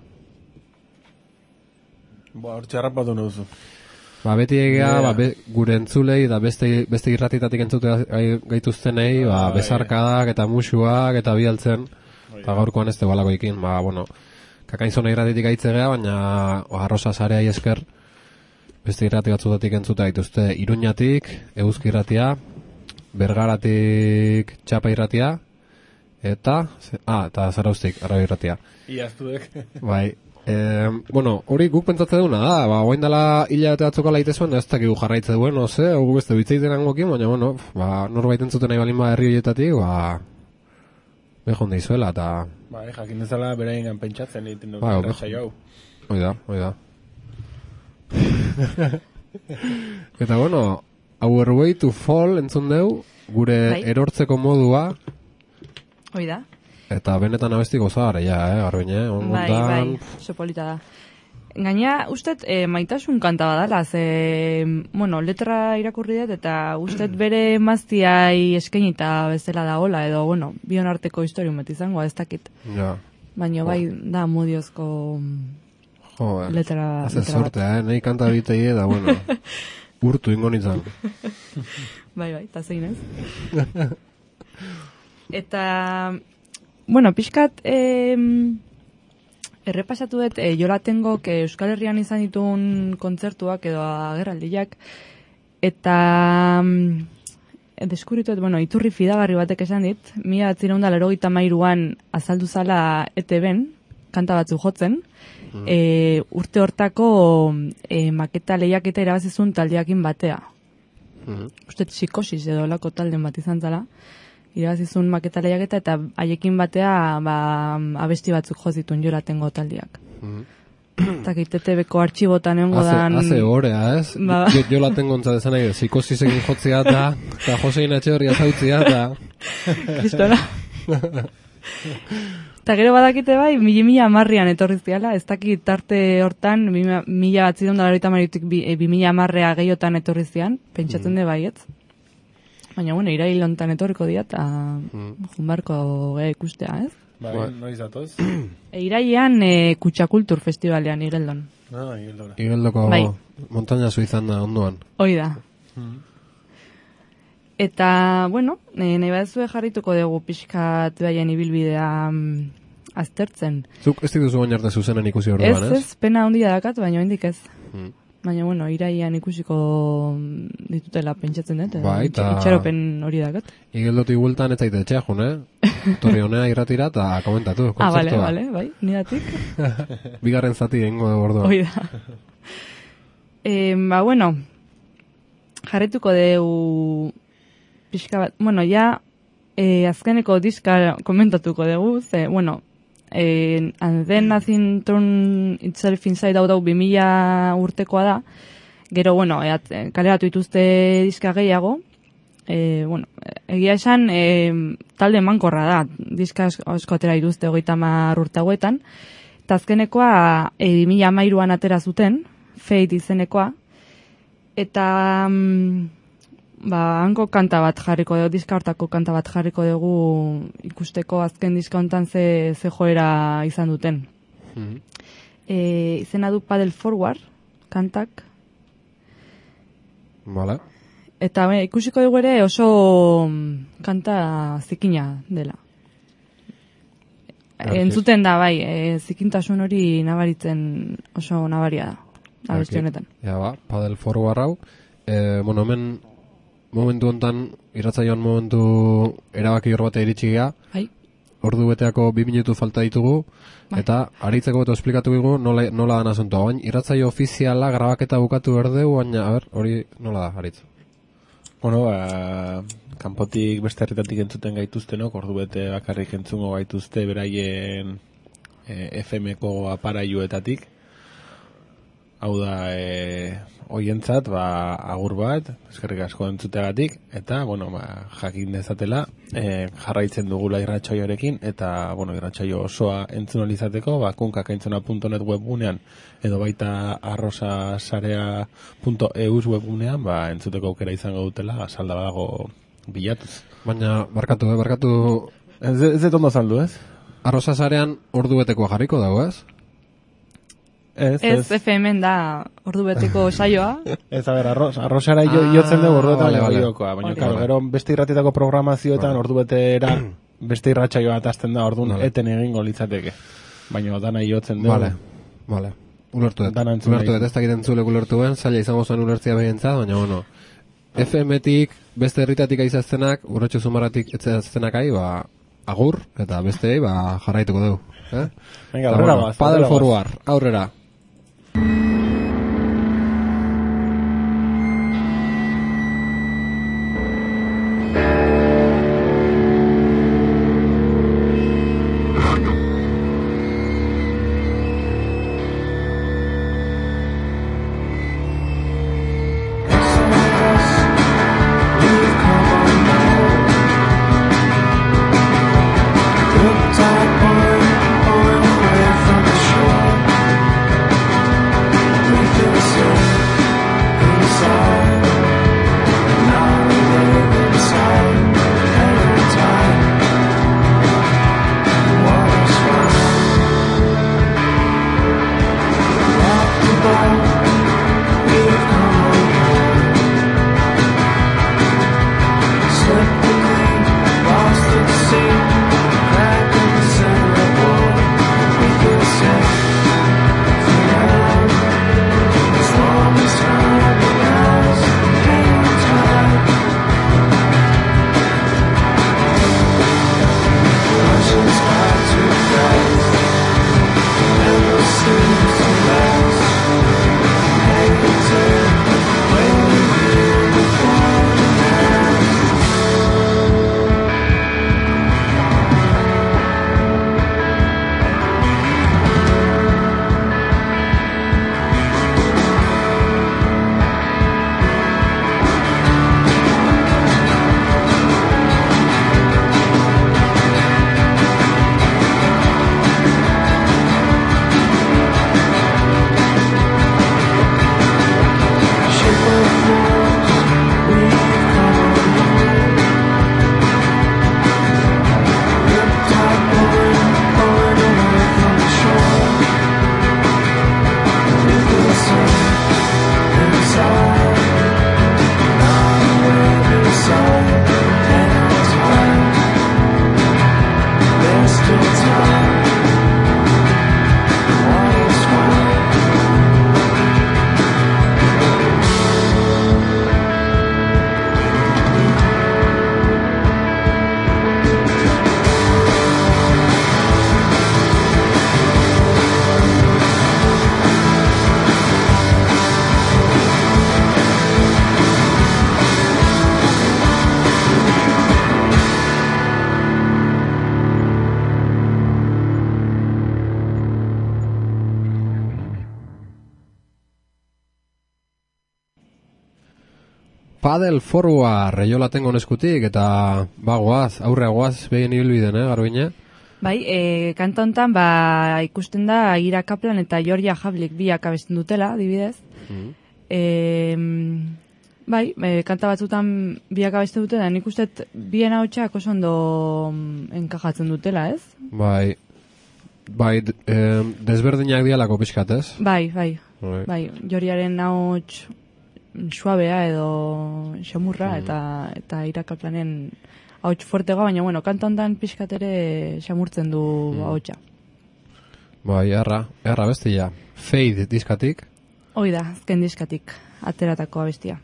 Ba, hor txarrapatu nuzu. Ba, beti egea, Yeah. ba, be, gure entzulei, da beste, beste irratitatik entzute gai- gaituztenei, ba, Ah, besarkadak eta musuak eta bidaltzen, eta gaurkoan ez dugu alako ikin, ba, bueno, Kakainzona irratitik gaitze gea, baina o, arrosa sareai esker, beste irrati batzutatik entzute gaituzte, Iruñatik, Eguzki irratia, Bergaratik Txapa irratia, eta, ze- ah, eta Zarauztik, Arrabi irratia. Iaztuek. Bai, eh, bueno, hori guk pentsatze duna da, ba, oain dela hilabete batzuk laite zuen, ez dakigu jarraitze duen, no ze, guk beste bitzaiten angokin, baina, bueno, ba, norbait entzuten nahi balin ba herri horietatik, ba, behon deizuela, eta, Ba, eh, jakin ezala beraien pentsatzen egiten dut. Ba, Ba, ojo. hau. hoi da, hoi da. Eta, bueno, Our Way to Fall entzun deu, gure Bai. erortzeko modua, Hoi da. eta benetan abesti gozagare, ja, eh, Garbiñe, eh, Bai, ongontan, bai, oso polita da. Gaina, ustet, e, maitasun kanta badala, ze, bueno, letra irakurri dut, eta ustet bere maztiai eskainita bezala dagoela, edo, bueno, bion arteko historiun bat izango, ez dakit. ja, Baina bai, da mudiozko jo, eh. letra, Hace letra bat. sortea, eh? Nahi kanta bitei, da, bueno, urtu ingo nintzen. Bai, bai, eta zein ez. Eta, bueno, pixkat, eh, errepasatu dut, eh, Jola Tengok eh, Euskal Herrian izan ditun kontzertuak edo agerraldiak, eta mm, deskubritu dut, bueno, iturri fidagarri batek esan dit, mila batzireun da larogeita hamairuan azaldu zala E T B-en, kanta batzu jotzen, e, urte hortako e, maketa lehiaketa irabazizun taldeakin batea. Mhm. Uste psikosis edo lako talden bat izan zala, irabazizun maketa lehiaketa eta haiekin batea ba, abesti batzuk jo zituen Jola Tengo taldeak. Mhm. Eta E T B-ko artxibotan egongo Hace, dan... hace horea, ez? Ba. Jo, jo la tengo ontzat esan nahi, psikosisekin jotzea eta, eta Josein Etxeberria zautzea eta... Kristona. Eta gero badakite bai, mila mila amarrean etorri ziala, ez dakit tarte hortan, mila mila batzidon da larita maritik bi, e, bi mila amarrea gehiotan etorri zian, pentsatzen de bai, ez? Baina, bueno, irail hontan etorriko dira, eta junbarko ge ikustea, ez? Bai, Bai. noiz datoz? E, irailean e, Kutsakultur Festivalean igeldon. Ah, igeldora. Igeldoko Bai. montaña suizan da ondoan. Hoi da. Eta, bueno, e, nahi badezue jarrituko dugu pixkat baien ibilbidea mm, aztertzen. Zuk ez dituzu bain arte zuzenen ikusi orduan, Ez, ez? ez, pena handia dakat, baina hendik ez. Mm. Baina, bueno, iraian ikusiko ditutela pentsatzen dut. Bai, itx- eta- Itxaropen hori dakat. Igeldotik bultan ez zaite etxea jun, eh? Torri honea irratira eta komentatu, Ah, bale, kontzertua. bale, bai, nidatik. Bigarren zati egingo dugu orduan. Hoi da. E, ba, bueno, jarretuko deu pixka bat, bueno, ja, e, azkeneko diska komentatuko dugu, ze, bueno, e, and then nothing turn itself inside out hau bi mila urtekoa da, gero, bueno, e, at- kaleratu dituzte diska gehiago, e, bueno, egia esan, e, talde mankorra da, diska asko asko atera dituzte hogeita hamar urte hauetan, eta azkenekoa e, bi mila hamairuan atera zuten, Fate izenekoa, eta mm, ba, hanko kanta bat jarriko dugu, diska hortako kanta bat jarriko dugu ikusteko azken diska hontan ze, ze joera izan duten. Mhm. E, izena du Paddle Forward, kantak, Bale. eta be, ikusiko dugu ere oso mm, kanta zikina dela. entzuten da, bai, e, zikintasun hori nabaritzen oso nabaria da, abesti honetan. Ja, ba, Paddle Forward hau. E, bueno, hemen momentu hontan, irratzaioan momentu erabaki hor batea iritsi gea, Bai, ordu beteako bi minutu falta ditugu, Bai. eta aritzeko eta esplikatu dugu nola, nola dan asuntoa. Baina irratzaio ofiziala grabaketa bukatu berdeu, baina, a ber, hori nola da, aritz? Bueno, ba, kanpotik beste herritatik entzuten gaituztenok, ordu bete bakarrik entzungo gaituzte beraien e, F M-ko aparailuetatik. Hau da, e, oientzat, ba, agur bat, eskerrik asko entzuteagatik, eta, bueno, ba, jakin dezatela, e, jarraitzen dugula irratsaioarekin, eta, bueno, irratsaio osoa entzun ahal izateko, ba, kunkakaintzona punto net webgunean, edo baita arrosasarea punto e u webgunean, ba, entzuteko aukera izango dutela, salda badago bilatuz. Baina, barkatu, eh, barkatu, Ez, ez dut ondo saldu, ez? arrozasarean ordu betekoa jarriko dago, ez? Ez, ez F M-en da ordu beteko saioa. Ez, a ber, arroz, arrozara jo, Ah, jotzen dugu orduetan vale, vale. jokoa, baina, Hori. karo, gero beste irratietako programazioetan ordu betera beste irratsaioa atazten da, orduan Vale. eten egingo litzateke. Baina dana jotzen dugu. Vale, vale. Ulertu dut, Dana entzun ulertu nahi. dut, ez dakit entzulek ulertu ben, zaila izango zen ulertzia behintzat, baina, bueno, F M-tik, beste herritatik aizaztenak, urratxo zumaratik etzaztenak ahi, ba, agur, eta bestei, ba, jarraituko dugu. Eh? Venga, Eta, aurrera bueno, goaz, Paddle aurrera goaz. Forward, aurrera. Paddle Forward, reiola tengo neskutik, eta bagoaz, aurrea goaz, begin ibilbiden, eh, Garbiñe? Bai, e, kanta hontan, ba, ikusten da Ira Kaplan eta Georgia Havlik biak abesten dutela, adibidez. Mm. E, bai, e, kanta batzutan biak abesten dutela, nik uste bien ahotsak oso ondo mm, enkajatzen dutela, ez? Bai, bai, d- eh, desberdinak dialako pixkat, ez? Bai, bai, Bai. bai, Georgiaren ahots suabea edo xamurra, eta eta Ira Kaplanen ahots fuertega, baina bueno, kanta hondan pixkat ere xamurtzen du mm. ahotsa. Bai, erra, erra bestia. Fade diskatik. Hoi da, azken diskatik ateratako abestia.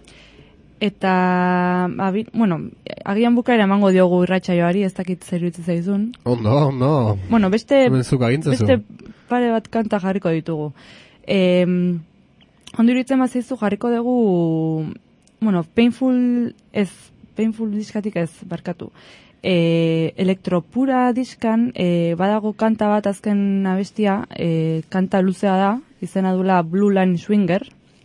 Eta, abi, bueno, agian bukaera emango diogu irratsaioari, ez dakit zer iruditzen zaizun. Ondo, ondo. Bueno, beste, Zuk agintzezu. beste pare bat kanta jarriko ditugu. Eh, ondo iruditzen bazaizu jarriko dugu, bueno, Painful ez, Painful diskatik ez, barkatu. E, Elektropura diskan e, badago kanta bat azken abestia, e, kanta luzea da, izena dula Blue Line Swinger,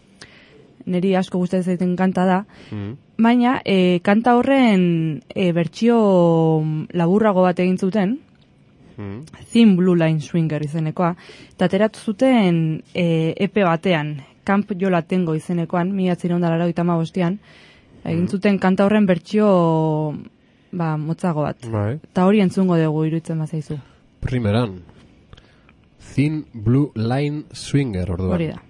niri asko gustatzen zaiten kanta da, mm. baina e, kanta horren e, bertsio laburrago bat egin zuten, mm. Thin Blue Line Swinger izenekoa, eta ateratu zuten e, E P batean, Camp Yo La Tengo izenekoan, mila bederatziehun eta laurogeita hamabostean, egin zuten kanta horren bertsio ba, motzago bat. Bai. Eta hori entzungo dugu iruditzen bazaizu. Primeran. Thin Blue Line Swinger, orduan. Hori da.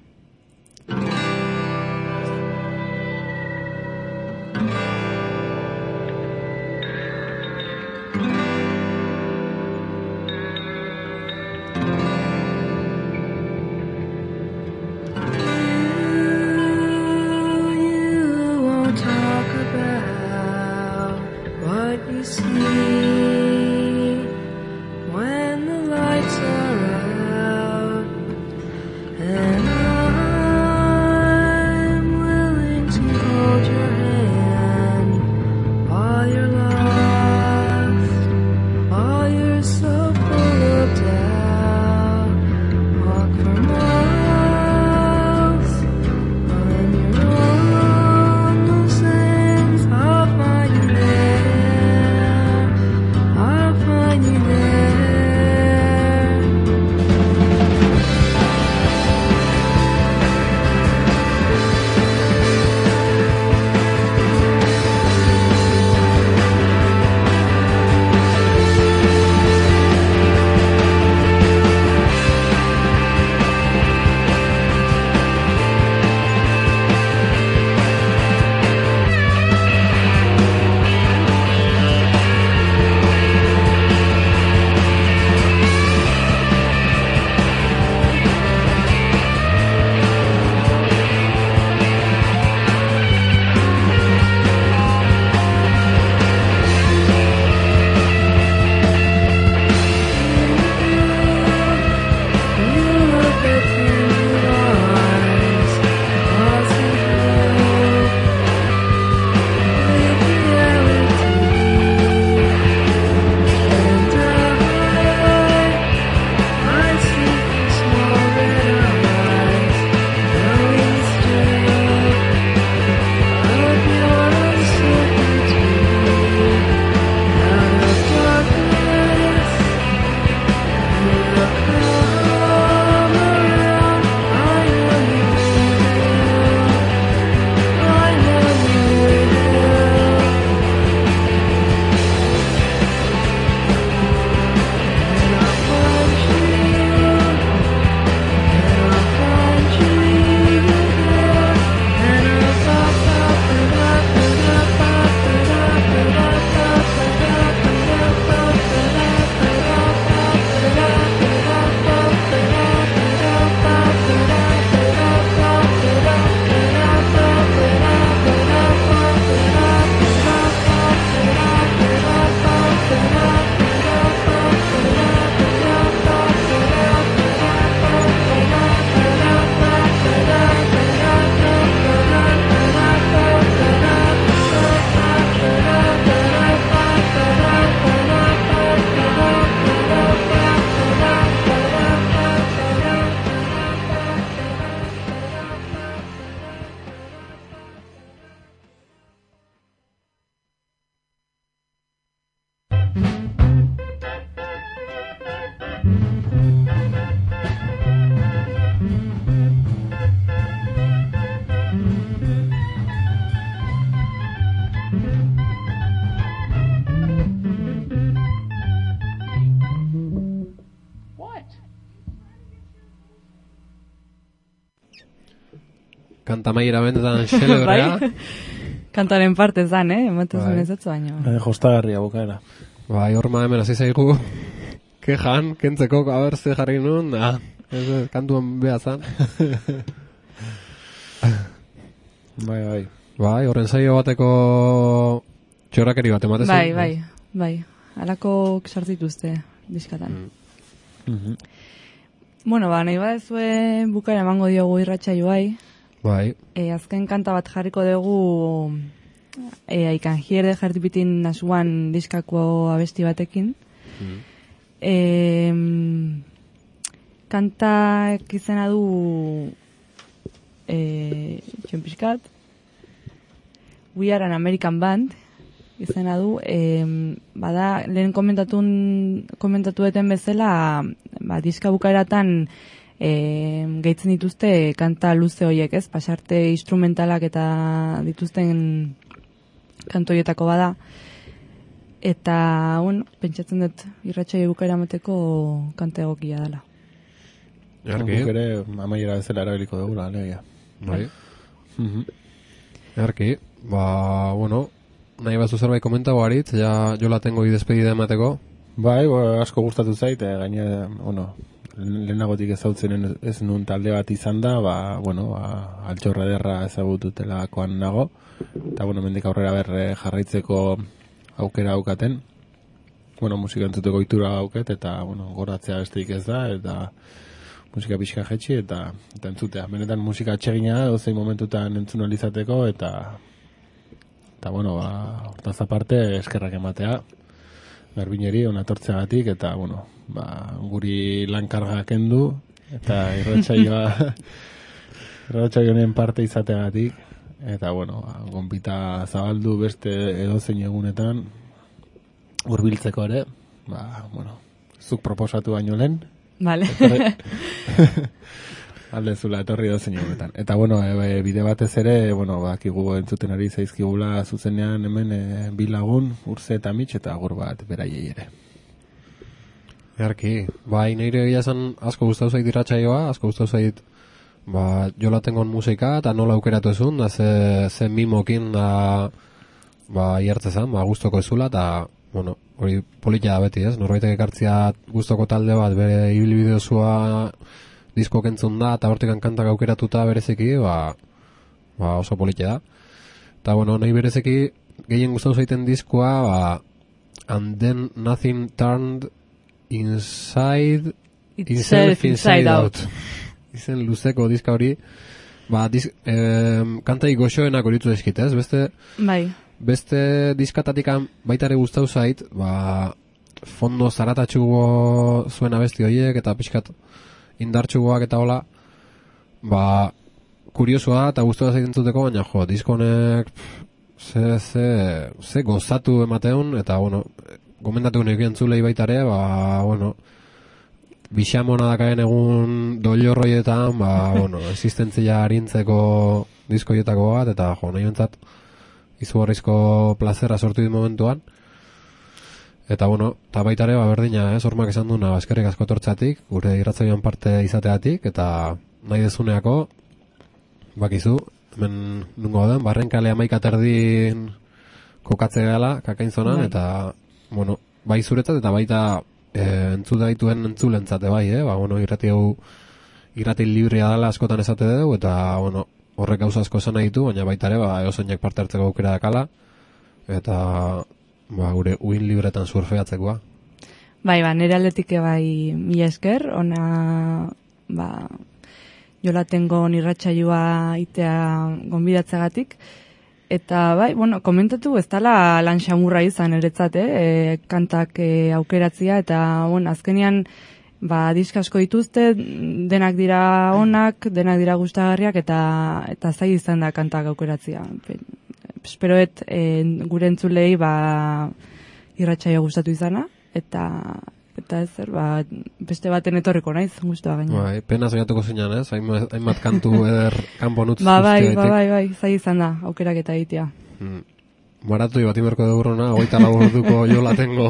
Kanta maiera benetan xelebrea. Kantaren parte zan, eh? Ematen Bai. zuen ez etzu baino. Eh, jostagarria bukaera. Bai, horma hemen hasi zaigu kejan, kentzeko, aber ze jarri nun, da, ez, ez, kantuan beha zan. Bai, bai. Bai, horren saio bateko txorrakeri bat ematezu. Bai, bai, bai. Halako sartituzte diskatan. Mhm. Bueno, ba, nahi badezue bukaera emango diogu irratsaioai. Bai, E, azken kanta bat jarriko dugu e, I can hear the heart beating as one diskako abesti batekin. E, kantak izena du e, txempiskat We Are an American Band izena du, e, bada lehen komentatun komentatueten bezala, ba, diska bukaeratan e, gehitzen dituzte kanta luze horiek, ez? Pasarte instrumentalak eta dituzten kantoietako bada. Eta, bueno, pentsatzen dut irratsaio bukaera emateko kanta egokia dela. Earki, Guk ere amaiera bezala erabiliko dugu, alegia. bai, Mhm. earki, ba, bueno, nahi bazu zerbait komentago aritz, ja jo la tengo i despedida emateko. Bai, bo, asko gustatu zait, e, gaine, bueno, lehenagotik ezautzen ez nun talde bat izan da, ba, bueno, ba, altxorra derra ezagututelakoan nago, eta, bueno, mendik aurrera berre jarraitzeko aukera aukaten, bueno, musika entzuteko itura auket, eta, bueno, goratzea besteik ez da, eta musika pixka jetxi, eta, eta entzutea. Benetan musika atsegina, dozein momentutan entzun alizateko, eta, eta, bueno, ba, hortaz aparte, eskerrak ematea, Garbineri onatortzeagatik, eta, bueno, ba, guri lankarga kendu, eta irratsaioa irratsaio honen parte izateagatik, eta, bueno, ba, gonbita zabaldu beste edozein egunetan, hurbiltzeko ere, ba, bueno, zuk proposatu baino lehen, Vale. alde zula etorri edozein egunetan. Eta, bueno, e, bide batez ere, bueno, bakigu entzuten ari zaizkigula zuzenean hemen e, bi lagun, Urze eta Mitx, eta agur bat beraiei ere. Earki, bai, nire egia esan asko gustatu zait irratsaioa, asko gustatu zait, ba, jola tengon musika, eta nola aukeratu ezun, da ze, ze mimokin da, ba, iertzezan, ba, gustoko ezula, eta, bueno, hori politia da beti, ez? Norbaitek ekartzia gustoko talde bat, bere ibilbide osoa disko kentzun da, eta hortikan kantak aukeratuta bereziki, ba, ba oso politia da. Eta, bueno, nahi bereziki, gehien gustatu zaiten diskoa, ba, And Then Nothing Turned Inside Itself Inside Out. Izen luzeko diska hori, ba, disk, eh, kantai goxoenak horitu dizkit, ez? Beste, Bai. beste diskatatik baita ere gustatu zait, ba, fondo zaratatxugo zuen abesti horiek, eta pixkat indartxugoak eta hola, ba, kuriosua eta gustua zaiten zuteko, baina jo, diskonek ze, ze, ze gozatu emateun, eta, bueno, gomendatu nik entzulei baita ere, ba, bueno, bixamona dakaen egun doilorroietan, ba, bueno, existentzia harintzeko diskoietako bat, eta jo, nahi bentzat, izugarrizko plazera sortu dit momentuan. Eta, bueno, eta baita ere, ba, berdina, ez, hormak esan duna, ba, eskerrik asko tortzatik, gure irratzaioan parte izateatik, eta nahi dezuneako, bakizu, hemen nungo den, barrenkale amaika terdin kokatze gala, kakainzonan, Bai. eta, bueno, bai zuretzat, eta baita e, entzut daituen entzulentzate bai, eh? Ba, bueno, irrati hau, irrati librea dela askotan esate dugu, eta, bueno, horrek gauza asko esan nahi ditu, baina baita ere, ba, eozeinak parte hartzeko aukera dakala, eta, ba, gure uin libretan surfeatzekoa. Bai, ba, nire aldetik bai mila esker, ona, ba, jola tengo irratsaioa itea gonbidatzegatik, eta bai, bueno, komentatu ez dala lan xamurra izan eretzat, eh? E, kantak e, aukeratzia, eta, bueno, azkenean, ba, diska asko dituzte, denak dira onak, denak dira gustagarriak, eta eta zai izan da kantak aukeratzia. Pe, esperoet e, gure entzulei, ba, irratsaio gustatu izana, eta eta ez zer, ba, beste baten etorriko naiz, guztua gaina. Bai, pena zaiatuko zinan, ez? Hainbat, hainbat kantu eder kanpon utz Ba, bai, guztiaitik. ba, bai, bai, zai izan da, aukerak eta egitea. Mm. Maratoi bat iberko dugurona, hogeita lau orduko jola tengo.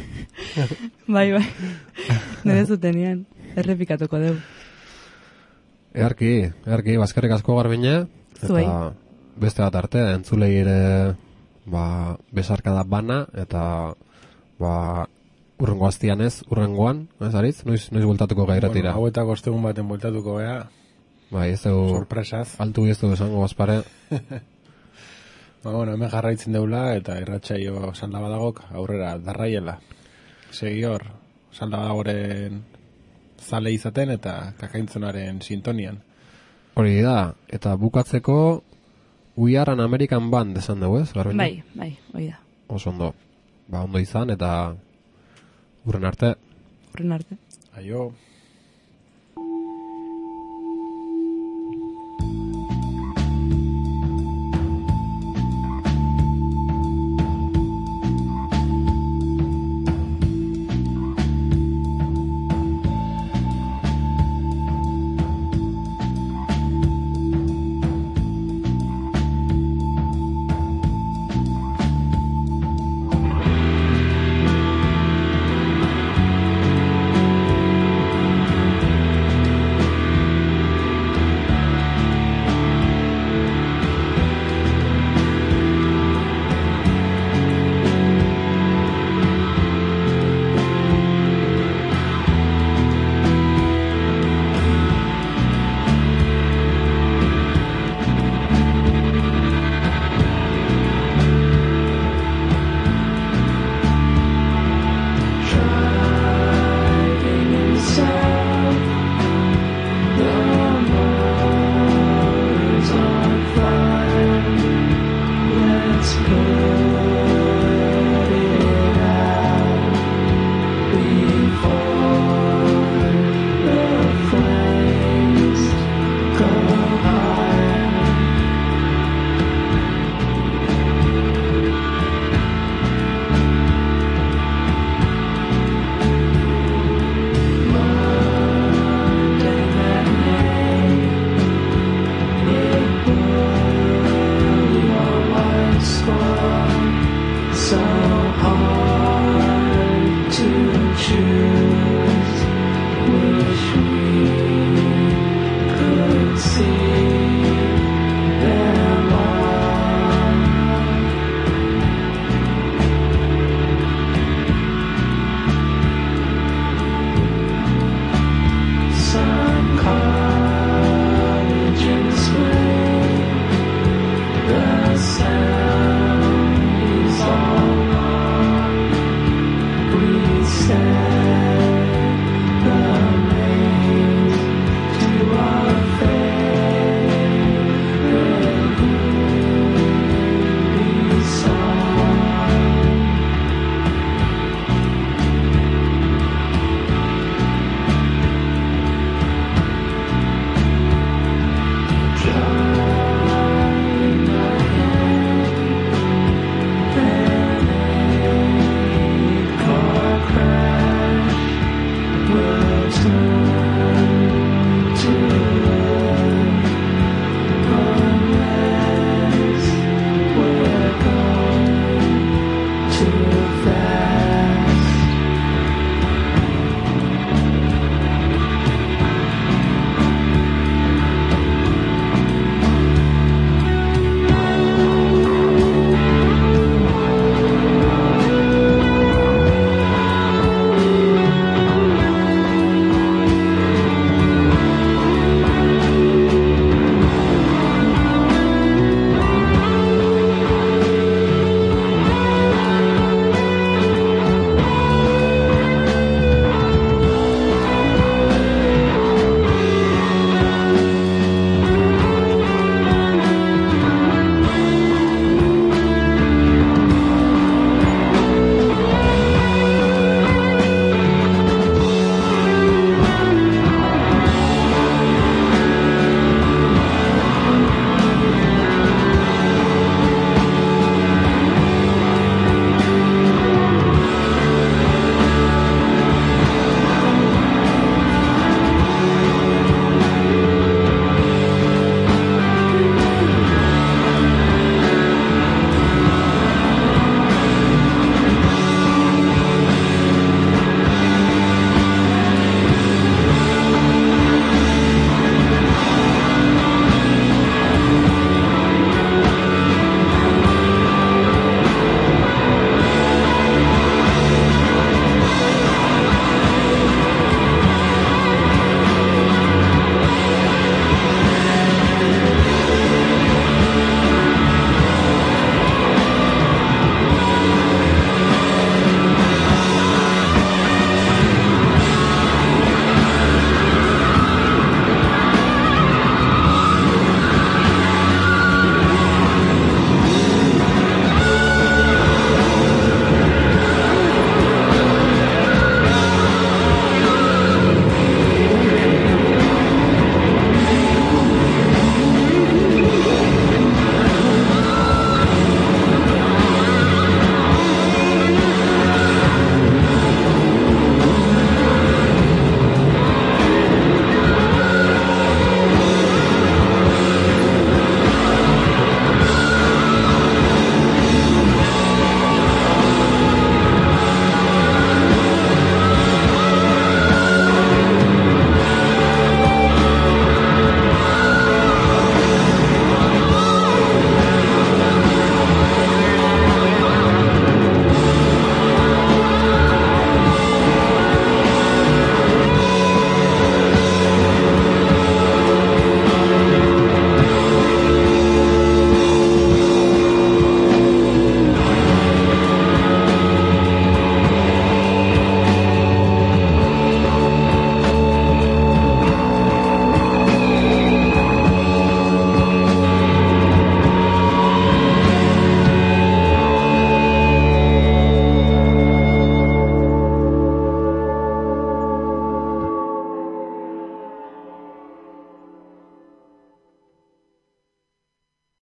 Bai, bai, nire zutenean, errepikatuko dugu. Earki, earki, bazkarrik asko Garbine, Zuei. eta beste bat arte, entzulei ere ba, besarkada bana, eta ba, urrengo aztian ez, urrengoan, ez aritz, noiz, noiz bultatuko gairatira. Bueno, hauetako ostegun baten bultatuko gea, Bai, ez dugu, sorpresaz. altu ez dugu esango bazpare. Ba, bueno, hemen jarraitzen deula, eta irratsaio salda badagok aurrera darraiela. Segi hor, salda badagoren zale izaten eta kakaintzonaren sintonian. Hori da, eta bukatzeko We Are an American Band esan dugu, ez? Garbiñe? Bai, bai, hoi da. Oso ondo. Ba, ondo izan, eta urren arte. Horren arte. Aio.